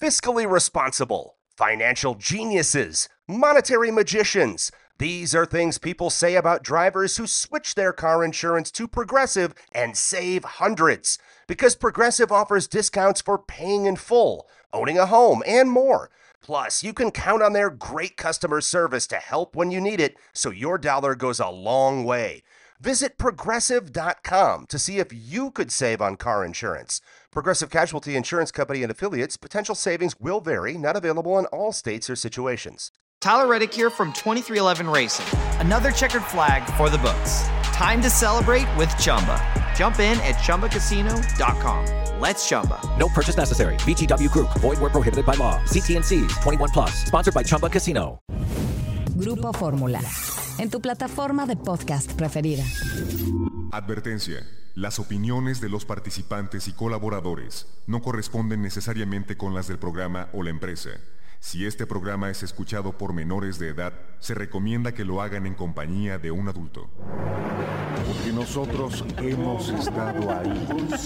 fiscally responsible, financial geniuses, monetary magicians. These are things people say about drivers who switch their car insurance to Progressive and save hundreds. Because Progressive offers discounts for paying in full, owning a home, and more. Plus, you can count on their great customer service to help when you need it, so your dollar goes a long way. Visit Progressive.com to see if you could save on car insurance. Progressive Casualty Insurance Company and Affiliates. Potential savings will vary. Not available in all states or situations. Tyler Reddick here from 23XI Racing. Another checkered flag for the books. Time to celebrate with Chumba. Jump in at ChumbaCasino.com. Let's Chumba. No purchase necessary. VGW Group. Void where prohibited by law. CT&Cs. 21+. Sponsored by Chumba Casino. Grupo Fórmula. En tu plataforma de podcast preferida. Advertencia. Las opiniones de los participantes y colaboradores no corresponden necesariamente con las del programa o la empresa. Si este programa es escuchado por menores de edad, se recomienda que lo hagan en compañía de un adulto. Porque nosotros hemos estado ahí.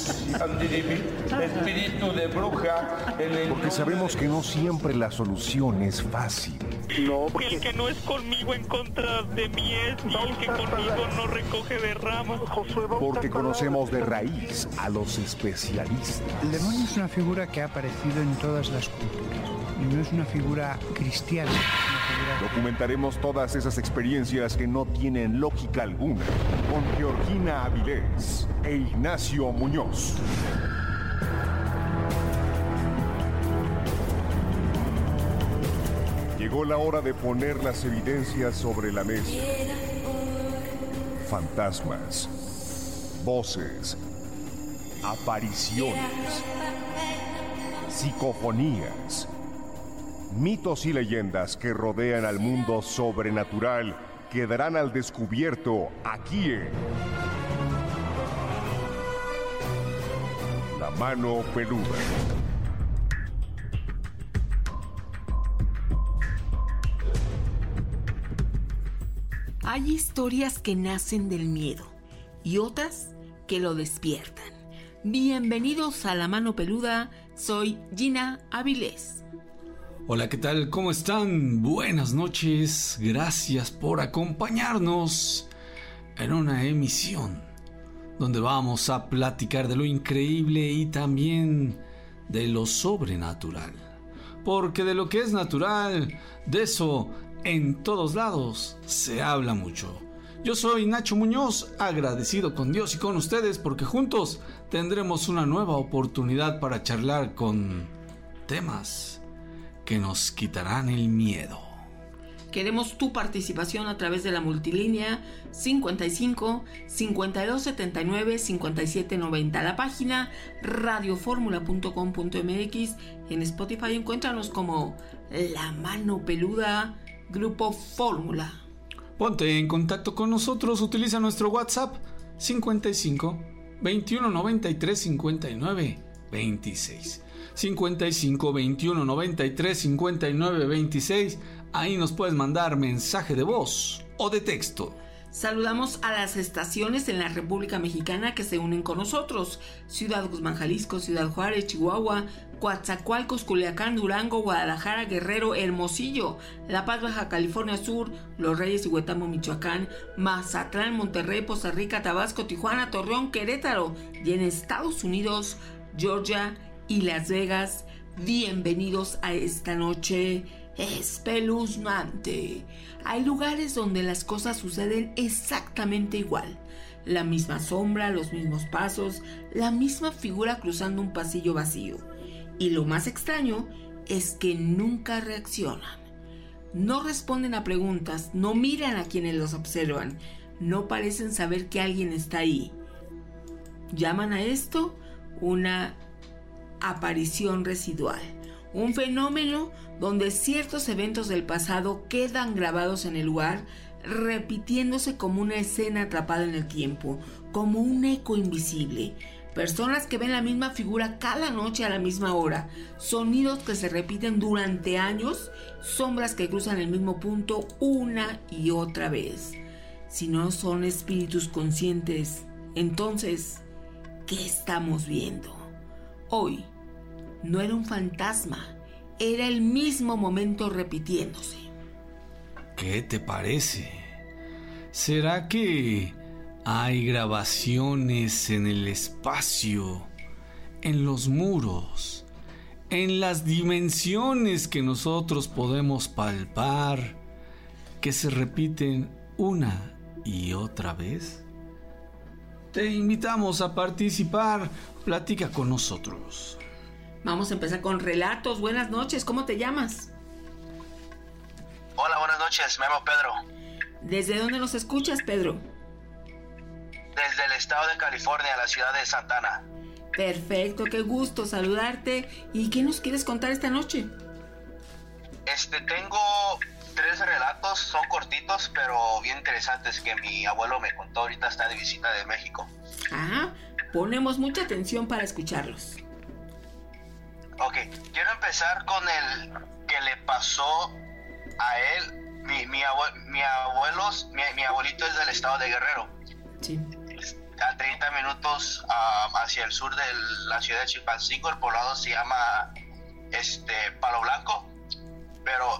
Espíritu de bruja. Porque sabemos que no siempre la solución es fácil. No, porque el que no es conmigo en contra de mí es, y el que conmigo no recoge de ramas. Porque conocemos de raíz a los especialistas. El demonio es una figura que ha aparecido en todas las culturas. Y no es una figura cristiana. Documentaremos todas esas experiencias que no tienen lógica alguna con Georgina Avilés e Ignacio Muñoz. Llegó la hora de poner las evidencias sobre la mesa. Fantasmas, voces, apariciones, psicofonías, mitos y leyendas que rodean al mundo sobrenatural quedarán al descubierto aquí en La Mano Peluda. Hay historias que nacen del miedo y otras que lo despiertan. Bienvenidos a La Mano Peluda, soy Gina Avilés. Hola, ¿qué tal? ¿Cómo están? Buenas noches, gracias por acompañarnos en una emisión donde vamos a platicar de lo increíble y también de lo sobrenatural. Porque de lo que es natural, de eso en todos lados se habla mucho. Yo soy Nacho Muñoz, agradecido con Dios y con ustedes porque juntos tendremos una nueva oportunidad para charlar con temas que nos quitarán el miedo. Queremos tu participación a través de la multilínea 55 52 79 57 90, la página radioformula.com.mx. En Spotify encuéntranos como La Mano Peluda, Grupo Fórmula. Ponte en contacto con nosotros, utiliza nuestro WhatsApp 55 21 93 59 26. 55 21 93 59 26. Ahí nos puedes mandar mensaje de voz o de texto. Saludamos a las estaciones en la República Mexicana que se unen con nosotros: Ciudad Guzmán, Jalisco; Ciudad Juárez, Chihuahua; Coatzacoalcos, Culiacán, Durango; Guadalajara, Guerrero; Hermosillo; La Paz, Baja California Sur; Los Reyes y Huetamo, Michoacán; Mazatlán, Monterrey, Poza Rica, Tabasco, Tijuana, Torreón, Querétaro; y en Estados Unidos, Georgia y Las Vegas. Bienvenidos a esta noche espeluznante. Hay lugares donde las cosas suceden exactamente igual. La misma sombra, los mismos pasos, la misma figura cruzando un pasillo vacío. Y lo más extraño es que nunca reaccionan. No responden a preguntas, no miran a quienes los observan, no parecen saber que alguien está ahí. Llaman a esto una aparición residual, un fenómeno donde ciertos eventos del pasado quedan grabados en el lugar, repitiéndose como una escena atrapada en el tiempo, como un eco invisible. Personas que ven la misma figura cada noche a la misma hora, sonidos que se repiten durante años, sombras que cruzan el mismo punto una y otra vez. Si no son espíritus conscientes, entonces, ¿qué estamos viendo? Hoy no era un fantasma, era el mismo momento repitiéndose. ¿Qué te parece? ¿Será que hay grabaciones en el espacio, en los muros, en las dimensiones que nosotros podemos palpar, que se repiten una y otra vez? Te invitamos a participar. Platica con nosotros. Vamos a empezar con relatos. Buenas noches, ¿cómo te llamas? Hola, buenas noches, me llamo Pedro. ¿Desde dónde nos escuchas, Pedro? Desde el estado de California, la ciudad de Santa Ana. Perfecto, qué gusto saludarte. ¿Y qué nos quieres contar esta noche? Tengo 3 relatos, son cortitos, pero bien interesantes, que mi abuelo me contó. Ahorita está de visita de México. Ah, ponemos mucha atención para escucharlos. Ok, quiero empezar con el que le pasó a él. Mi abuelito es del estado de Guerrero. Sí. A 30 minutos hacia el sur de la ciudad de Chilpancingo. El poblado se llama Palo Blanco, pero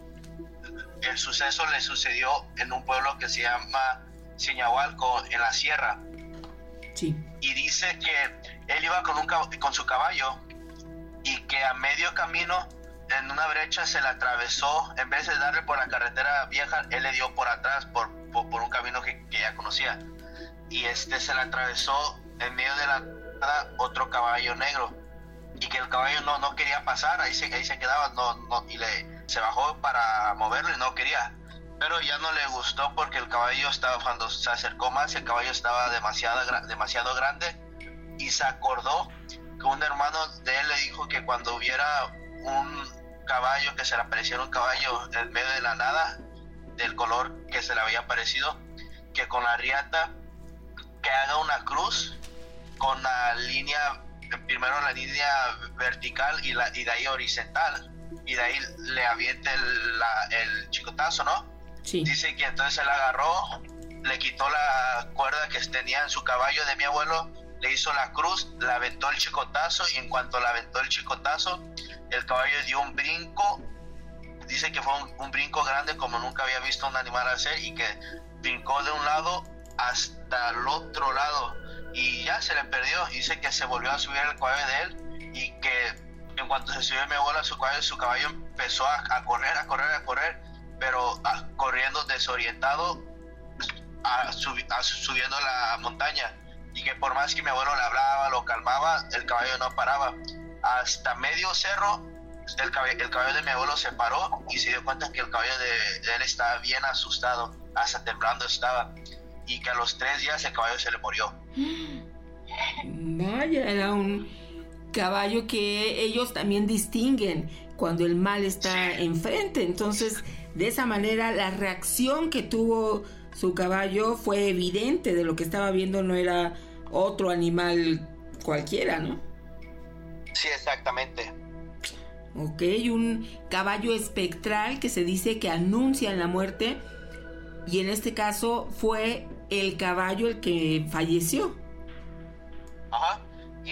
el suceso le sucedió en un pueblo que se llama Ciñahualco, en la sierra. Sí. Y dice que él iba con su caballo y que a medio camino, en una brecha, se le atravesó. En vez de darle por la carretera vieja, él le dio por atrás por un camino que ya conocía, y se le atravesó en medio de la nada otro caballo negro, y que el caballo no quería pasar, ahí se quedaba, se bajó para moverlo y no quería, pero ya no le gustó, porque el caballo cuando se acercó más, el caballo estaba demasiado grande, y se acordó que un hermano de él le dijo que cuando hubiera un caballo, que se le apareciera un caballo en medio de la nada, del color que se le había aparecido, que con la riata que haga una cruz con la línea, primero la línea vertical y de ahí horizontal, y de ahí le aviente el chicotazo, ¿no? Sí. Dice que entonces él agarró, le quitó la cuerda que tenía en su caballo de mi abuelo, le hizo la cruz, le aventó el chicotazo, y en cuanto le aventó el chicotazo, el caballo dio un brinco. Dice que fue un brinco grande como nunca había visto un animal hacer, y que brincó de un lado hasta el otro lado, y ya se le perdió. Dice que se volvió a subir el caballo de él, y que en cuanto se subió mi abuelo a su caballo empezó a correr, pero corriendo desorientado, subiendo la montaña, y que por más que mi abuelo le hablaba, lo calmaba, el caballo no paraba. Hasta medio cerro, el caballo de mi abuelo se paró y se dio cuenta que el caballo de él estaba bien asustado, hasta temblando estaba, y que a los 3 días el caballo se le murió. Vaya, era un caballo que ellos también distinguen cuando el mal está enfrente. Entonces, de esa manera, la reacción que tuvo su caballo fue evidente de lo que estaba viendo, no era otro animal cualquiera, ¿no? Sí, exactamente. Ok, un caballo espectral que se dice que anuncia la muerte, y en este caso fue el caballo el que falleció. Ajá,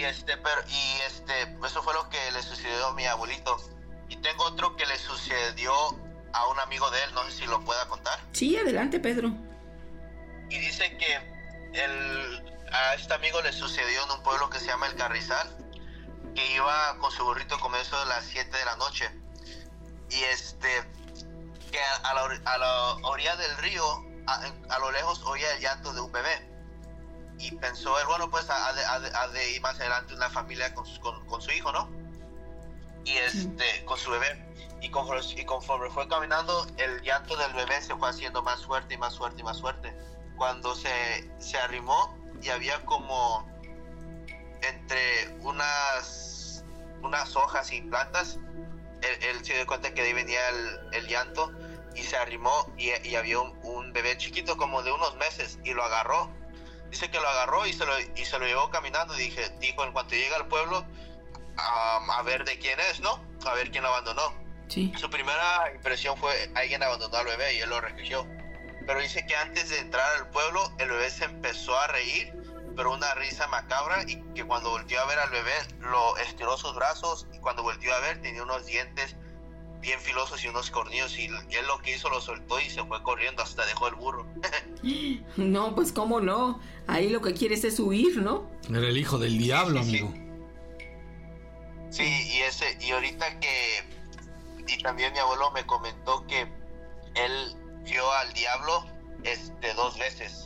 eso fue lo que le sucedió a mi abuelito. Y tengo otro que le sucedió a un amigo de él, no sé si lo pueda contar. Sí, adelante, Pedro. Y dice que a este amigo le sucedió en un pueblo que se llama El Carrizal, que iba con su burrito como eso de las 7 de la noche, y que a la orilla del río, a lo lejos, oía el llanto de un bebé, y pensó él, bueno, pues ha de ir más adelante una familia con su hijo, ¿no? Y con su bebé, y conforme fue caminando, el llanto del bebé se fue haciendo más fuerte y más fuerte y más fuerte. Cuando se arrimó, y había como entre unas hojas y plantas, él se dio cuenta que de ahí venía el llanto, y se arrimó, y había un bebé chiquito como de unos meses, y lo agarró. Dice que lo agarró y se lo llevó caminando, y dijo en cuanto llega al pueblo, a ver de quién es, ¿no? A ver quién lo abandonó. Sí. Su primera impresión fue, alguien abandonó al bebé, y él lo recogió. Pero dice que antes de entrar al pueblo, el bebé se empezó a reír, pero una risa macabra, y que cuando volteó a ver al bebé, lo estiró sus brazos, y cuando volteó a ver tenía unos dientes bien filosos y unos cornillos, y él lo que hizo lo soltó y se fue corriendo, hasta dejó el burro. No, pues cómo no, ahí lo que quieres es huir, ¿no? Era el hijo del diablo, amigo. Sí, y ahorita y también mi abuelo me comentó que él vio al diablo 2 veces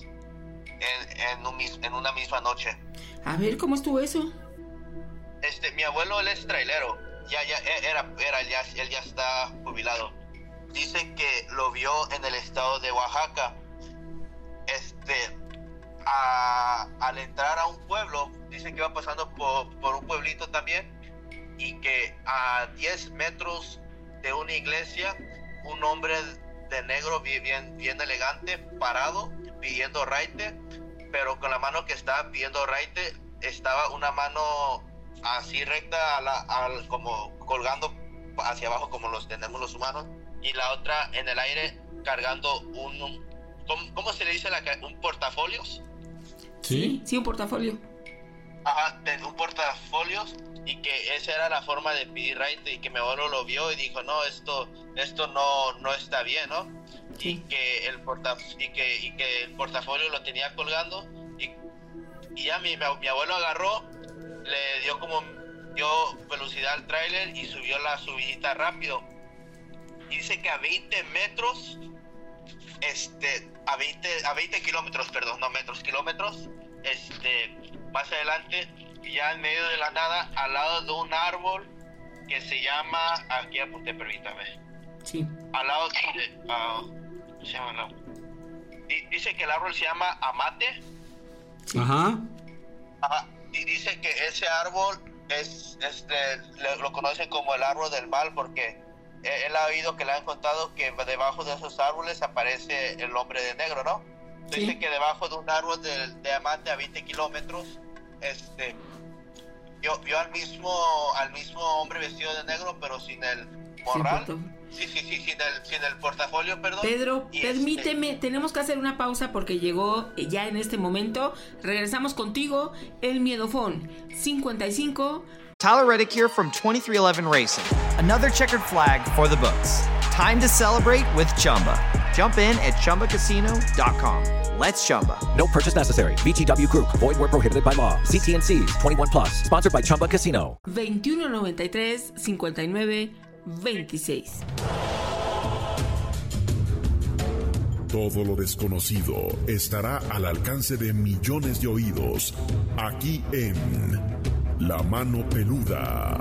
en una misma noche. A ver, ¿cómo estuvo eso? Mi abuelo, él es trailero, él ya está jubilado. Dice que lo vio en el estado de Oaxaca. Al entrar a un pueblo, dice que iba pasando por un pueblito también, y que a 10 metros de una iglesia, un hombre de negro bien elegante, parado, pidiendo raite, pero con la mano que estaba pidiendo raite, estaba una mano así recta, como colgando hacia abajo como los tenemos los humanos, y la otra en el aire cargando ¿cómo se le dice? ¿Un portafolios? Sí, un portafolio. Ajá, un portafolios, y que esa era la forma de pedir raite, y que mi abuelo lo vio y dijo, no, esto no está bien, ¿no? Sí. Y que el portafolio lo tenía colgando, y ya mi abuelo agarró, le dio velocidad al tráiler y subió la subidita rápido. Y dice que a 20 metros, a 20 kilómetros, perdón, no metros, kilómetros, más adelante, ya en medio de la nada, al lado de un árbol que se llama, aquí apunté, permítame. Sí. Al lado ¿cómo se llama? Dice que el árbol se llama amate. Ajá. Ajá. Y dice que ese árbol lo conocen como el árbol del mal, porque él ha oído que le han contado que debajo de esos árboles aparece el hombre de negro, ¿no? Sí. Dice que debajo de un árbol de amate a 20 kilómetros, vio al mismo hombre vestido de negro, pero sin el morral. Sin el portafolio, perdón. Pedro, permíteme, tenemos que hacer una pausa porque llegó ya en este momento. Regresamos contigo, el Miedofón 55. Tyler Reddick here from 2311 Racing. Another checkered flag for the books. Time to celebrate with Chumba. Jump in at ChumbaCasino.com. Let's Chumba. No purchase necessary. VGW Group. Void where prohibited by law. CT&Cs. 21 plus. Sponsored by Chumba Casino. 2193 59 26. Todo lo desconocido estará al alcance de millones de oídos aquí en La Mano Peluda.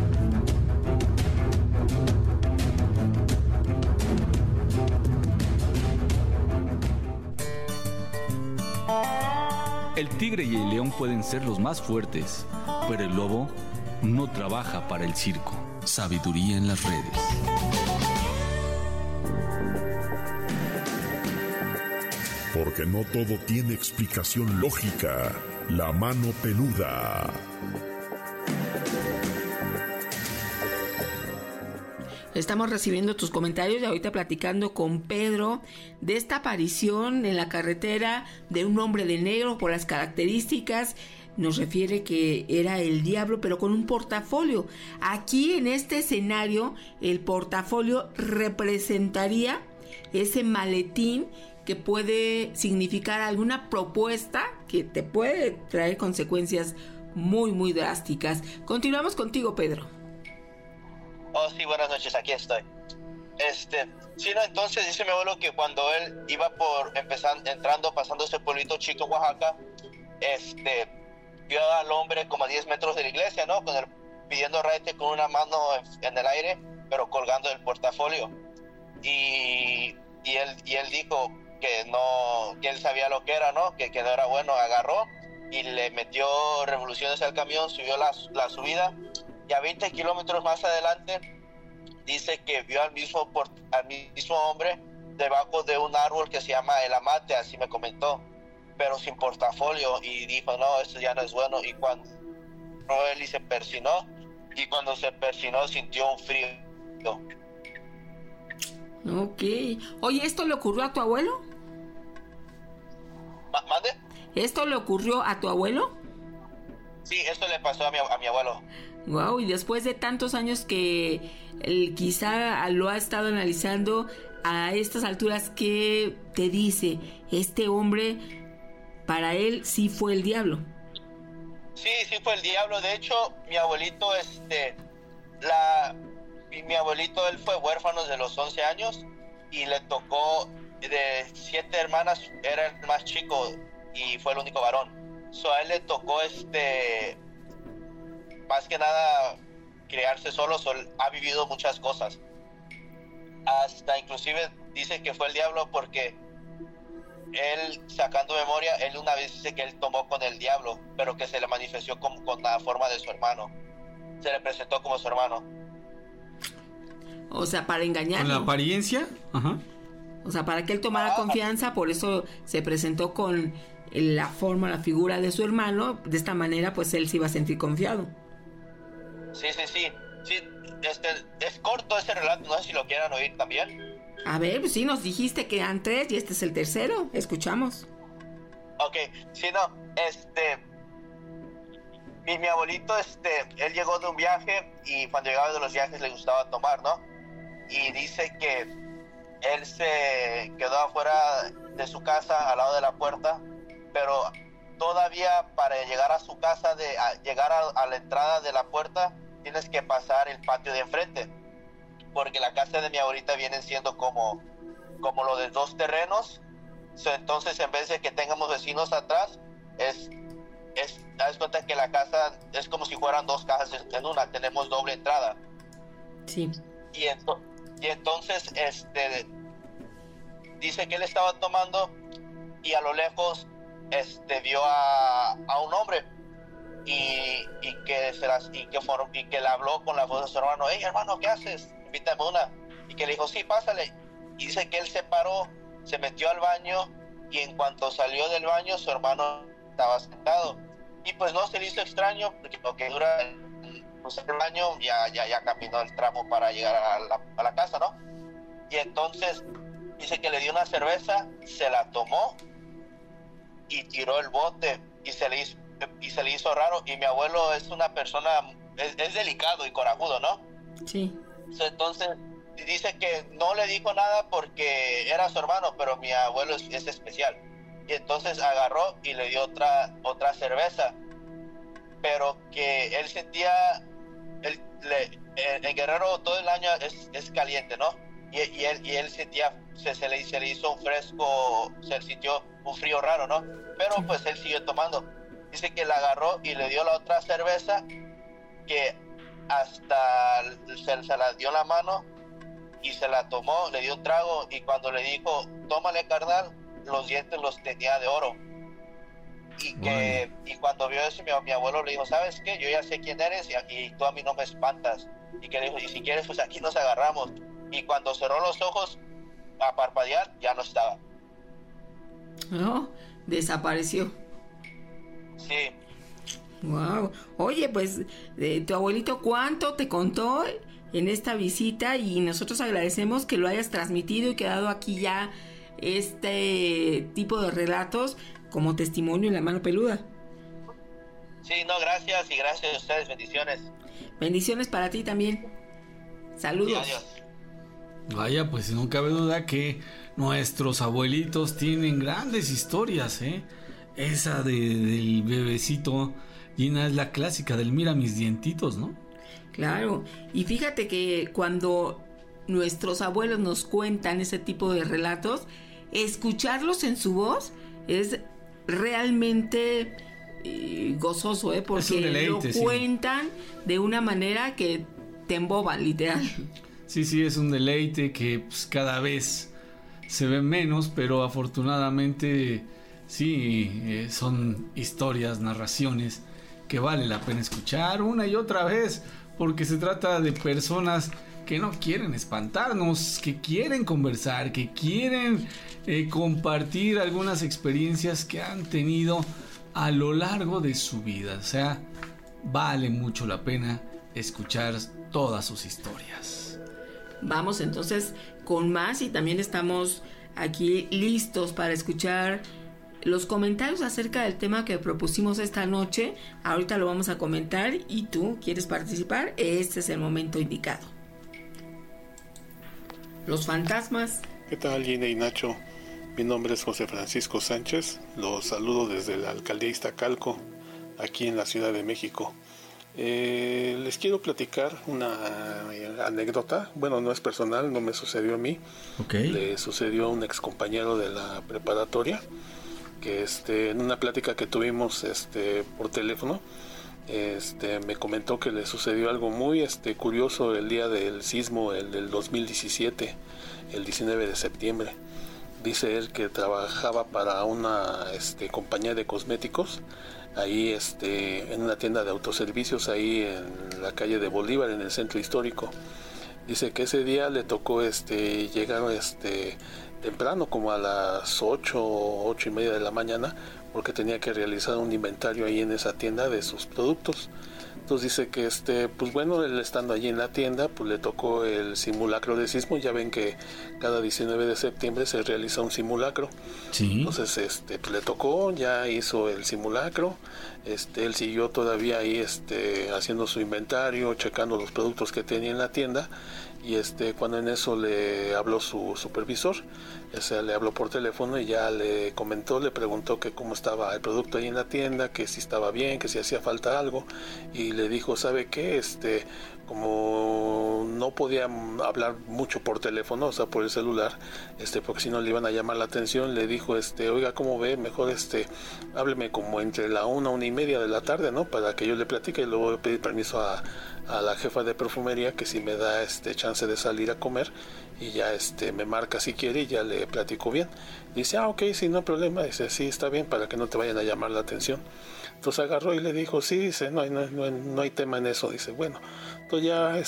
El tigre y el león pueden ser los más fuertes, pero el lobo no trabaja para el circo. Sabiduría en las redes. Porque no todo tiene explicación lógica. La Mano Peluda. Estamos recibiendo tus comentarios y ahorita platicando con Pedro de esta aparición en la carretera de un hombre de negro por las características. Nos refiere que era el diablo, pero con un portafolio. Aquí en este escenario, el portafolio representaría ese maletín que puede significar alguna propuesta que te puede traer consecuencias muy, muy drásticas. Continuamos contigo, Pedro. Oh, sí, buenas noches, aquí estoy. Sí, no, entonces dice mi abuelo que cuando él iba pasando ese pueblito chico, Oaxaca, vio al hombre como a 10 metros de la iglesia, ¿no? Pidiendo raite con una mano en el aire, pero colgando el portafolio. Y él dijo que él sabía lo que era, ¿no? Que no era bueno. Agarró y le metió revoluciones al camión, subió la subida, y a 20 kilómetros más adelante dice que vio al mismo hombre debajo de un árbol que se llama el amate, así me comentó, pero sin portafolio, y dijo, no, esto ya no es bueno. Y cuando él se persinó, y cuando se persinó sintió un frío. Ok. Oye, ¿esto le ocurrió a tu abuelo? ¿Mande? ¿Esto le ocurrió a tu abuelo? Sí, esto le pasó a mi abuelo. Wow, y después de tantos años que él quizá lo ha estado analizando, a estas alturas, ¿qué te dice? Este hombre, para él sí fue el diablo. Sí fue el diablo. De hecho, mi abuelito, mi abuelito, él fue huérfano de los 11 años y le tocó, de 7 hermanas, era el más chico y fue el único varón. A él le tocó, más que nada, criarse solo. Ha vivido muchas cosas. Hasta inclusive dice que fue el diablo porque él, sacando memoria, él una vez dice que él tomó con el diablo, pero que se le manifestó con la forma de su hermano. Se le presentó como su hermano. O sea, para engañarlo. ¿Con la apariencia? Ajá. O sea, para que él tomara confianza, por eso se presentó con la forma, la figura de su hermano. De esta manera, pues él se iba a sentir confiado. Sí. Es corto ese relato, no sé si lo quieran oír también. A ver, pues sí, nos dijiste que eran 3 y este es el tercero. Escuchamos. Ok, sí, no, mi abuelito, él llegó de un viaje y cuando llegaba de los viajes le gustaba tomar, ¿no? Y dice que él se quedó afuera de su casa, al lado de la puerta, pero todavía para llegar a su casa, llegar a la entrada de la puerta, tienes que pasar el patio de enfrente, porque la casa de mi abuelita viene siendo como lo de 2 terrenos. Entonces, en vez de que tengamos vecinos atrás, das cuenta que la casa es como si fueran 2 casas en una, tenemos doble entrada. Sí. Y entonces, dice que él estaba tomando y a lo lejos, vio a un hombre y que le habló con la voz de su hermano. Hey, hermano, ¿qué haces? Invítame una. Y que le dijo, sí, pásale. Y dice que él se paró, se metió al baño y en cuanto salió del baño, su hermano estaba sentado. Y pues no se le hizo extraño, porque lo que dura el baño ya caminó el tramo para llegar a la casa, ¿no? Y entonces dice que le dio una cerveza, se la tomó y tiró el bote y se le hizo raro. Y mi abuelo es una persona, es delicado y corajudo, ¿no? Sí. Entonces dice que no le dijo nada porque era su hermano, pero mi abuelo es especial. Y entonces agarró y le dio otra cerveza, pero que él sentía, en Guerrero todo el año es caliente, ¿no? Y él sentía, se le hizo un fresco, se sintió un frío raro, ¿no? Pero pues él siguió tomando. Dice que la agarró y le dio la otra cerveza, que hasta se la dio en la mano y se la tomó, le dio un trago, y cuando le dijo, tómale, carnal, los dientes los tenía de oro. Y cuando vio eso, mi abuelo le dijo, ¿sabes qué? Yo ya sé quién eres y tú a mí no me espantas. Y que le dijo, y si quieres, pues aquí nos agarramos. Y cuando cerró los ojos a parpadear, ya no estaba. No, desapareció. Sí. Wow. Oye, pues, tu abuelito, ¿cuánto te contó en esta visita? Y nosotros agradecemos que lo hayas transmitido y que dado aquí ya este tipo de relatos como testimonio en La Mano Peluda. Sí, no, gracias, y gracias a ustedes, bendiciones. Bendiciones para ti también. Saludos. Sí, adiós. Vaya, pues no cabe duda que nuestros abuelitos tienen grandes historias, ¿eh? Esa del bebecito Gina es la clásica del mira mis dientitos, ¿no? Claro, y fíjate que cuando nuestros abuelos nos cuentan ese tipo de relatos, escucharlos en su voz es realmente gozoso, porque deleite, lo cuentan de una manera que te emboban, literal. Sí, es un deleite que pues, cada vez se ve menos, pero afortunadamente sí, son historias, narraciones que vale la pena escuchar una y otra vez, porque se trata de personas que no quieren espantarnos, que quieren conversar, que quieren compartir algunas experiencias que han tenido a lo largo de su vida. O sea, vale mucho la pena escuchar todas sus historias. Vamos entonces con más, y también estamos aquí listos para escuchar los comentarios acerca del tema que propusimos esta noche. Ahorita lo vamos a comentar y tú quieres participar, este es el momento indicado. Los fantasmas. ¿Qué tal, Gina y Nacho? Mi nombre es José Francisco Sánchez. Los saludo desde la alcaldía Iztacalco, aquí en la Ciudad de México. Les quiero platicar una anécdota. Bueno, no es personal, no me sucedió a mí. Le sucedió a un ex compañero de la preparatoria, que en una plática que tuvimos por teléfono, me comentó que le sucedió algo muy curioso el día del sismo, el del 2017, el 19 de septiembre. Dice él que trabajaba para una compañía de cosméticos ahí en una tienda de autoservicios ahí en la calle de Bolívar, en el centro histórico. Dice que ese día le tocó llegar temprano, como a las 8:30 de la mañana, porque tenía que realizar un inventario ahí en esa tienda de sus productos. Entonces dice que pues bueno, él estando allí en la tienda, pues le tocó el simulacro de sismo. Ya ven que cada 19 de septiembre se realiza un simulacro. Sí. Entonces pues le tocó, ya hizo el simulacro. Él siguió todavía ahí haciendo su inventario, checando los productos que tenía en la tienda. Y cuando en eso le habló su supervisor, le habló por teléfono y ya le comentó, le preguntó que cómo estaba el producto ahí en la tienda, que si estaba bien, que si hacía falta algo, y le dijo, ¿sabe qué? Como no podía hablar mucho por teléfono, o sea, por el celular, porque si no le iban a llamar la atención, le dijo, oiga, ¿cómo ve? Mejor, hábleme como entre la 1:30 de la tarde, ¿no? Para que yo le platique, y luego voy a pedir permiso a la jefa de perfumería que si me da chance de salir a comer, y ya me marca si quiere y ya le platico bien. Dice, ok, sí, no hay problema. Dice, sí, está bien, para que no te vayan a llamar la atención. Entonces agarró y le dijo, sí, dice, no hay tema en eso. Dice, bueno, entonces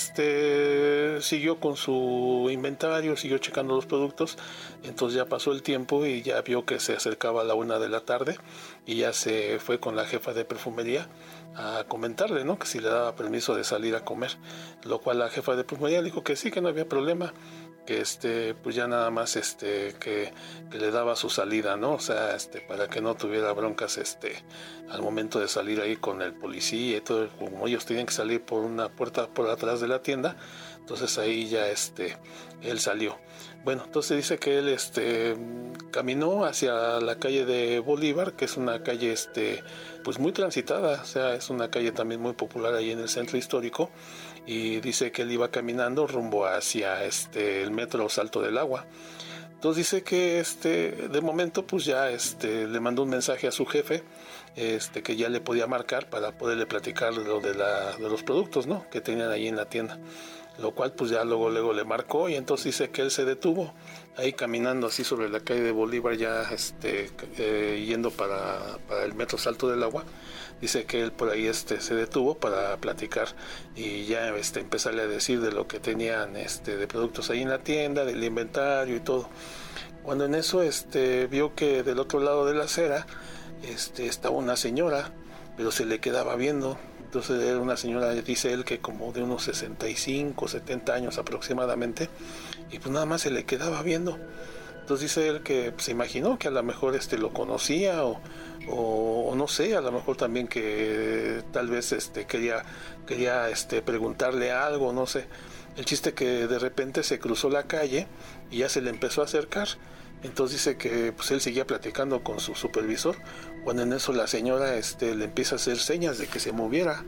ya siguió con su inventario, siguió checando los productos. Entonces ya pasó el tiempo y ya vio que se acercaba a la 1 de la tarde y ya se fue con la jefa de perfumería a comentarle, ¿no? Que si le daba permiso de salir a comer, lo cual la jefa de perfumería le dijo que sí, que no había problema, que pues ya nada más que le daba su salida, ¿no? O sea, para que no tuviera broncas al momento de salir ahí con el policía y todo, como ellos tenían que salir por una puerta por atrás de la tienda. Entonces ahí ya él salió. Bueno, entonces dice que él caminó hacia la calle de Bolívar, que es una calle pues muy transitada, o sea, es una calle también muy popular ahí en el centro histórico, y dice que él iba caminando rumbo hacia el metro Salto del Agua. Entonces dice que de momento pues ya le mandó un mensaje a su jefe, que ya le podía marcar para poderle platicar de los productos, ¿no?, que tenían ahí en la tienda. Lo cual pues ya luego le marcó, y entonces dice que él se detuvo ahí caminando así sobre la calle de Bolívar, ya yendo para el metro Salto del Agua. Dice que él por ahí se detuvo para platicar y ya empezarle a decir de lo que tenían de productos ahí en la tienda, del inventario y todo. Cuando en eso vio que del otro lado de la acera estaba una señora, pero se le quedaba viendo. Entonces era una señora, dice él, que como de unos 65, 70 años aproximadamente, y pues nada más se le quedaba viendo. Entonces dice él que se imaginó que a lo mejor lo conocía o no sé, a lo mejor también que tal vez quería preguntarle algo, no sé. El chiste que de repente se cruzó la calle y ya se le empezó a acercar. Entonces dice que pues él seguía platicando con su supervisor, cuando en eso la señora le empieza a hacer señas de que se moviera,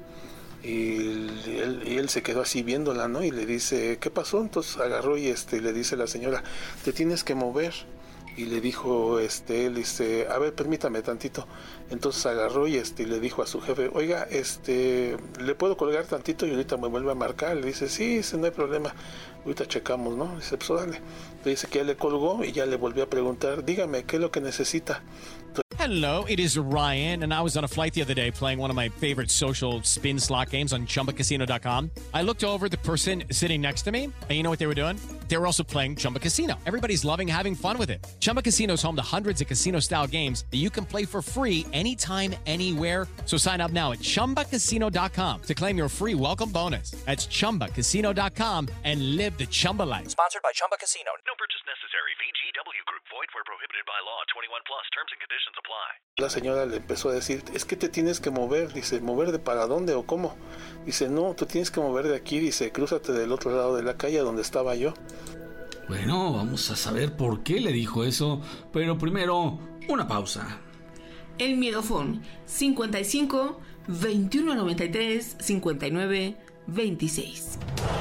y él se quedó así viéndola, ¿no? Y le dice, ¿qué pasó? Entonces agarró y le dice la señora, te tienes que mover. Y le dijo, él dice, a ver, permítame tantito. Entonces agarró y le dijo a su jefe, oiga, ¿le puedo colgar tantito y ahorita me vuelve a marcar? Le dice, sí, no hay problema, ahorita checamos, ¿no? Dice, pues dale. Le dice que ya le colgó y ya le volvió a preguntar, dígame, ¿qué es lo que necesita? Hello, it is Ryan, and I was on a flight the other day playing one of my favorite social spin slot games on ChumbaCasino.com. I looked over at the person sitting next to me, and you know what they were doing? They were also playing Chumba Casino. Everybody's loving having fun with it. Chumba Casino is home to hundreds of casino-style games that you can play for free anytime, anywhere. So sign up now at ChumbaCasino.com to claim your free welcome bonus. That's ChumbaCasino.com and live the Chumba life. Sponsored by Chumba Casino. No purchase necessary. VGW Group. Void where prohibited by law. 21 plus. Terms and conditions apply. La señora le empezó a decir, es que te tienes que mover, dice, ¿mover de para dónde o cómo? Dice, no, tú tienes que mover de aquí, dice, crúzate del otro lado de la calle donde estaba yo. Bueno, vamos a saber por qué le dijo eso, pero primero, una pausa. El Miedofón, 55 21 93 59 26.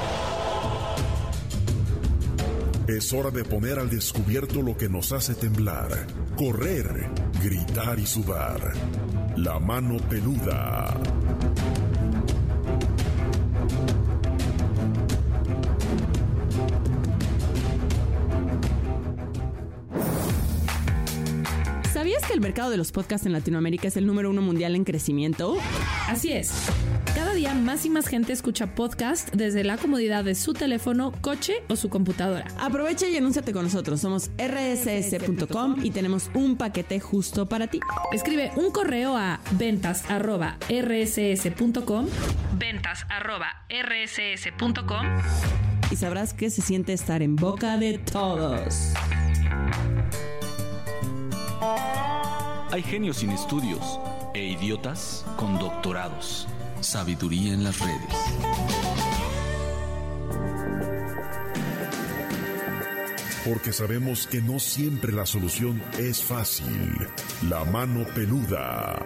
Es hora de poner al descubierto lo que nos hace temblar, correr, gritar y sudar. La mano peluda. ¿Sabías que el mercado de los podcasts en Latinoamérica es el número 1 mundial en crecimiento? Así es. Cada día más y más gente escucha podcast desde la comodidad de su teléfono, coche o su computadora. Aprovecha y anúnciate con nosotros. Somos rss.com y tenemos un paquete justo para ti. Escribe un correo a ventas@rss.com y sabrás qué se siente estar en boca de todos. Hay genios sin estudios e idiotas con doctorados. Sabiduría en las redes. Porque sabemos que no siempre la solución es fácil. La mano peluda.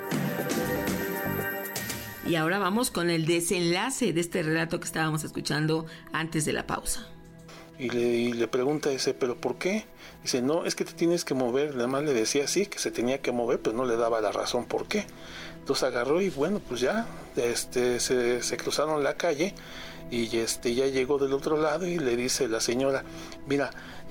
Y ahora vamos con el desenlace de este relato que estábamos escuchando antes de la pausa. Y le pregunta, dice, ¿pero por qué? Dice, no, es que te tienes que mover. Nada más le decía así, que se tenía que mover, pero no le daba la razón por qué. Entonces agarró y bueno, pues ya se cruzaron la calle y ya llegó del otro lado y le dice la señora, mira,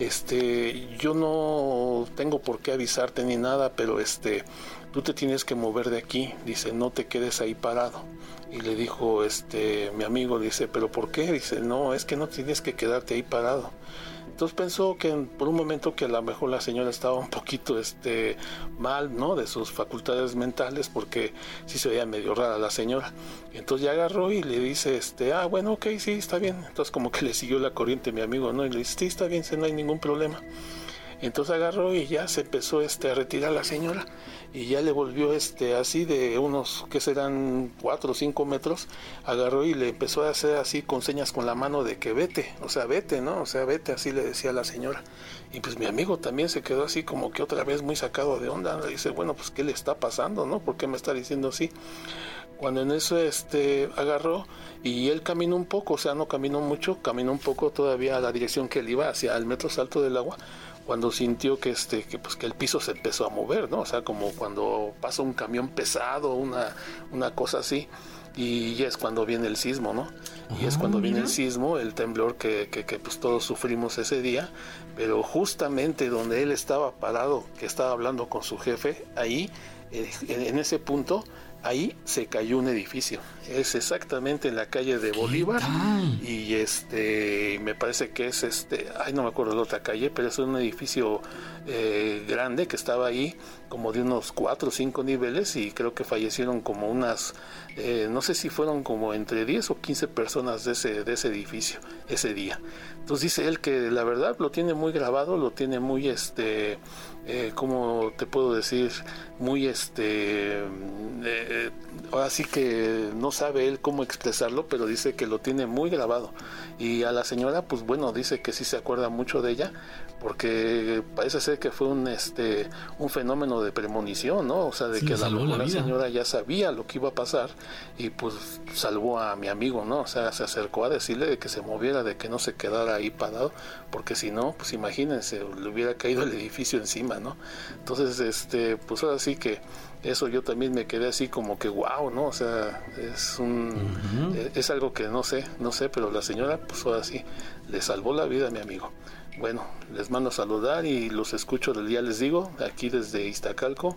yo no tengo por qué avisarte ni nada, pero tú te tienes que mover de aquí. Dice, no te quedes ahí parado. Y le dijo mi amigo, dice, ¿pero por qué? Dice, no, es que no tienes que quedarte ahí parado. Entonces pensó que por un momento que a lo mejor la señora estaba un poquito mal, ¿no? De sus facultades mentales, porque sí se veía medio rara la señora. Entonces ya agarró y le dice, bueno, ok, sí, está bien. Entonces como que le siguió la corriente mi amigo, ¿no? Y le dice, sí, está bien, no hay ningún problema. Entonces agarró y ya se empezó a retirar la señora y ya le volvió así de unos que serán 4 o 5 metros, agarró y le empezó a hacer así con señas con la mano de que vete, o sea, vete, ¿no? O sea, vete, así le decía a la señora. Y pues mi amigo también se quedó así como que otra vez muy sacado de onda. Le dice, bueno, pues ¿qué le está pasando, no? ¿Por qué me está diciendo así? Cuando en eso agarró y él caminó un poco, o sea, no caminó mucho, caminó un poco todavía a la dirección que él iba, hacia el metro Salto del Agua, cuando sintió que el piso se empezó a mover, ¿no? O sea, como cuando pasa un camión pesado, una cosa así, y ya es cuando viene el sismo, ¿no? Y es cuando viene el sismo, el temblor que pues todos sufrimos ese día, pero justamente donde él estaba parado, que estaba hablando con su jefe, ahí, en ese punto, ahí se cayó un edificio. Es exactamente en la calle de Bolívar. Y me parece que es no me acuerdo la otra calle, pero es un edificio grande que estaba ahí, como de unos 4 o 5 niveles, y creo que fallecieron como unas no sé si fueron como entre 10 o 15 personas de ese edificio ese día. Entonces dice él que la verdad lo tiene muy grabado, lo tiene muy ¿cómo te puedo decir? Muy ahora sí que no sabe él cómo expresarlo, pero dice que lo tiene muy grabado. Y a la señora, pues bueno, dice que sí se acuerda mucho de ella, porque parece ser que fue un fenómeno de premonición, ¿no? O sea, de que a lo mejor la señora ya sabía lo que iba a pasar y pues salvó a mi amigo, ¿no? O sea, se acercó a decirle de que se moviera, de que no se quedara ahí parado, porque si no, pues imagínense, le hubiera caído el edificio encima, ¿no? Entonces, pues ahora sí que eso yo también me quedé así como que wow, ¿no? O sea, es algo que no sé, pero la señora, pues ahora sí, le salvó la vida a mi amigo. Bueno, les mando a saludar y los escucho, ya les digo, aquí desde Iztacalco,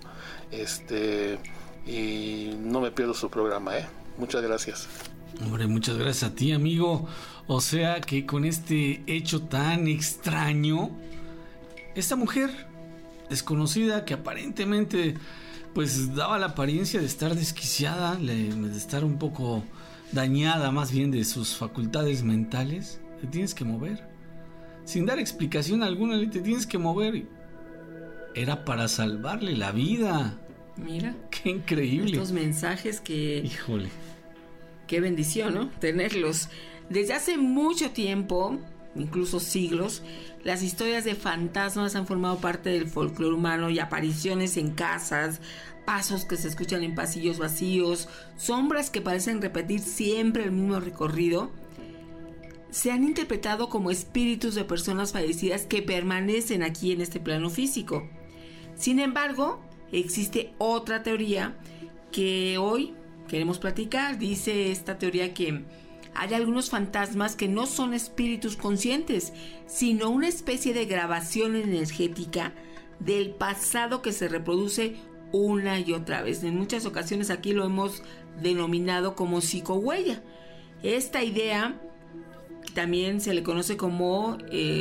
y no me pierdo su programa, Muchas gracias. Hombre, muchas gracias a ti, amigo. O sea que con este hecho tan extraño, esta mujer desconocida que aparentemente pues daba la apariencia de estar desquiciada, de estar un poco dañada más bien de sus facultades mentales, te tienes que mover. Sin dar explicación alguna, te tienes que mover. era para salvarle la vida. Mira. Qué increíble. Estos mensajes que... Híjole. Qué bendición, ¿no? Tenerlos. Desde hace mucho tiempo, incluso siglos, las historias de fantasmas han formado parte del folclore humano y apariciones en casas, pasos que se escuchan en pasillos vacíos, sombras que parecen repetir siempre el mismo recorrido, se han interpretado como espíritus de personas fallecidas que permanecen aquí en este plano físico. Sin embargo, existe otra teoría que hoy queremos platicar. Dice esta teoría que hay algunos fantasmas que no son espíritus conscientes, sino una especie de grabación energética del pasado que se reproduce una y otra vez. En muchas ocasiones aquí lo hemos denominado como psicohuella. Esta idea también se le conoce como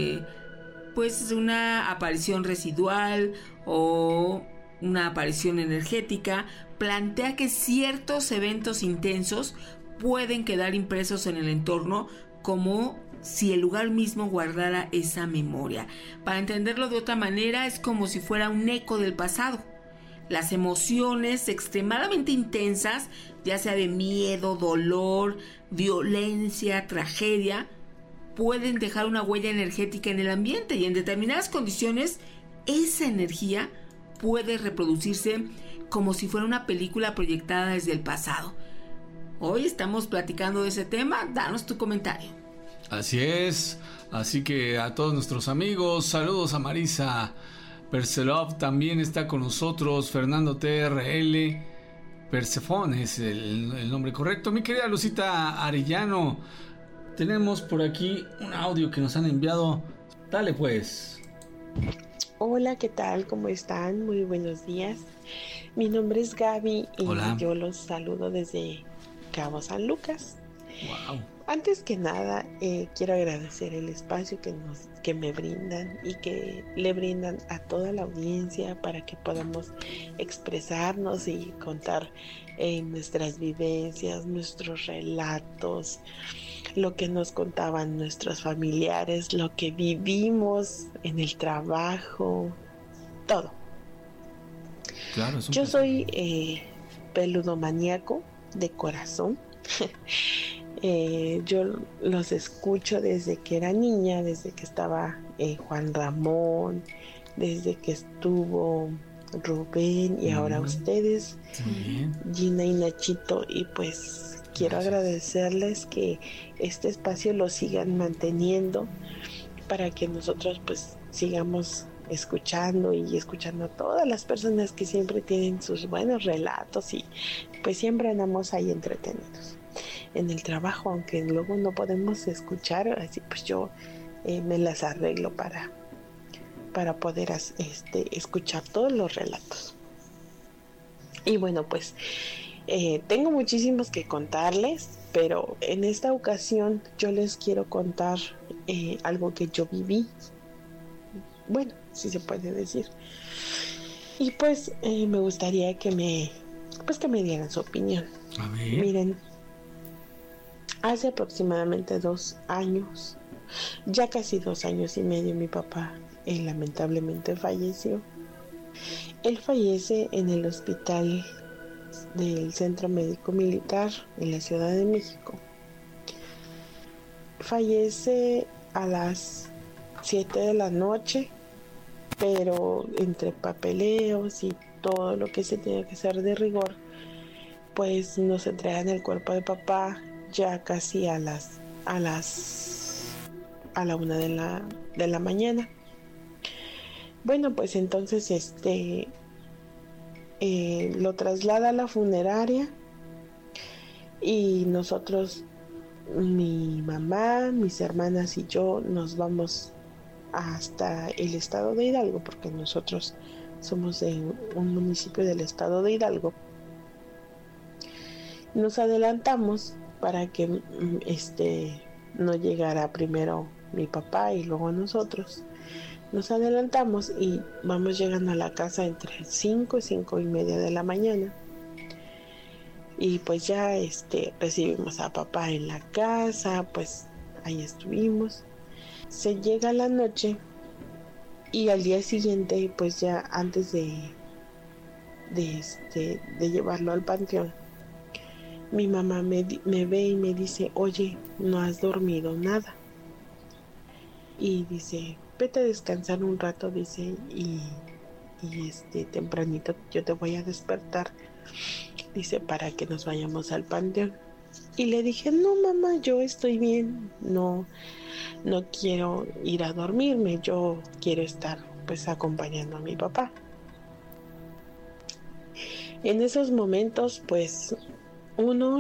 pues una aparición residual o una aparición energética. Plantea que ciertos eventos intensos pueden quedar impresos en el entorno como si el lugar mismo guardara esa memoria. Para entenderlo de otra manera, es como si fuera un eco del pasado. Las emociones extremadamente intensas, ya sea de miedo, dolor, violencia, tragedia, pueden dejar una huella energética en el ambiente, y en determinadas condiciones esa energía puede reproducirse como si fuera una película proyectada desde el pasado. Hoy estamos platicando de ese tema. Danos tu comentario. Así es. Así que a todos nuestros amigos, saludos a Marisa Perselov, también está con nosotros Fernando TRL, Persefón es el nombre correcto. Mi querida Lucita Arellano, tenemos por aquí un audio que nos han enviado. Dale pues. Hola, ¿qué tal? ¿Cómo están? Muy buenos días. Mi nombre es Gaby y Hola. Yo los saludo desde Cabo San Lucas. Wow. Antes que nada, quiero agradecer el espacio que me brindan y que le brindan a toda la audiencia para que podamos expresarnos y contar nuestras vivencias, nuestros relatos, lo que nos contaban nuestros familiares, lo que vivimos en el trabajo, todo. Claro, yo soy peludomaníaco de corazón. Yo los escucho desde que era niña, desde que estaba Juan Ramón, desde que estuvo Rubén y ahora ustedes, Gina y Nachito, y pues quiero agradecerles que este espacio lo sigan manteniendo para que nosotros pues sigamos escuchando y escuchando a todas las personas que siempre tienen sus buenos relatos y pues siempre andamos ahí entretenidos en el trabajo, aunque luego no podemos escuchar, así pues yo me las arreglo para poder escuchar todos los relatos. Y bueno, pues tengo muchísimos que contarles, pero en esta ocasión yo les quiero contar algo que yo viví. Bueno, si se puede decir. Y pues me gustaría que me dieran su opinión. A ver. Miren, hace aproximadamente 2 años, ya casi 2 años y medio, mi papá lamentablemente falleció. Él fallece en el hospital del Centro Médico Militar en la Ciudad de México. Fallece a las 7 de la noche, pero entre papeleos y todo lo que se tiene que hacer de rigor, pues nos entregan el cuerpo de papá ya casi a la 1 de la mañana. Bueno, pues entonces lo traslada a la funeraria y nosotros, mi mamá, mis hermanas y yo nos vamos hasta el estado de Hidalgo, porque nosotros somos de un municipio del estado de Hidalgo. Nos adelantamos para que no llegara primero mi papá y luego nosotros. Nos adelantamos y vamos llegando a la casa entre 5 y 5:30 de la mañana. Y pues ya recibimos a papá en la casa, pues ahí estuvimos. Se llega la noche Y al día siguiente, pues ya antes de llevarlo al panteón, mi mamá me ve y me dice, oye, no has dormido nada. Y dice, vete a descansar un rato, dice, y tempranito yo te voy a despertar, dice, para que nos vayamos al panteón. Y le dije, no mamá, yo estoy bien, no quiero ir a dormirme, yo quiero estar pues acompañando a mi papá. En esos momentos pues uno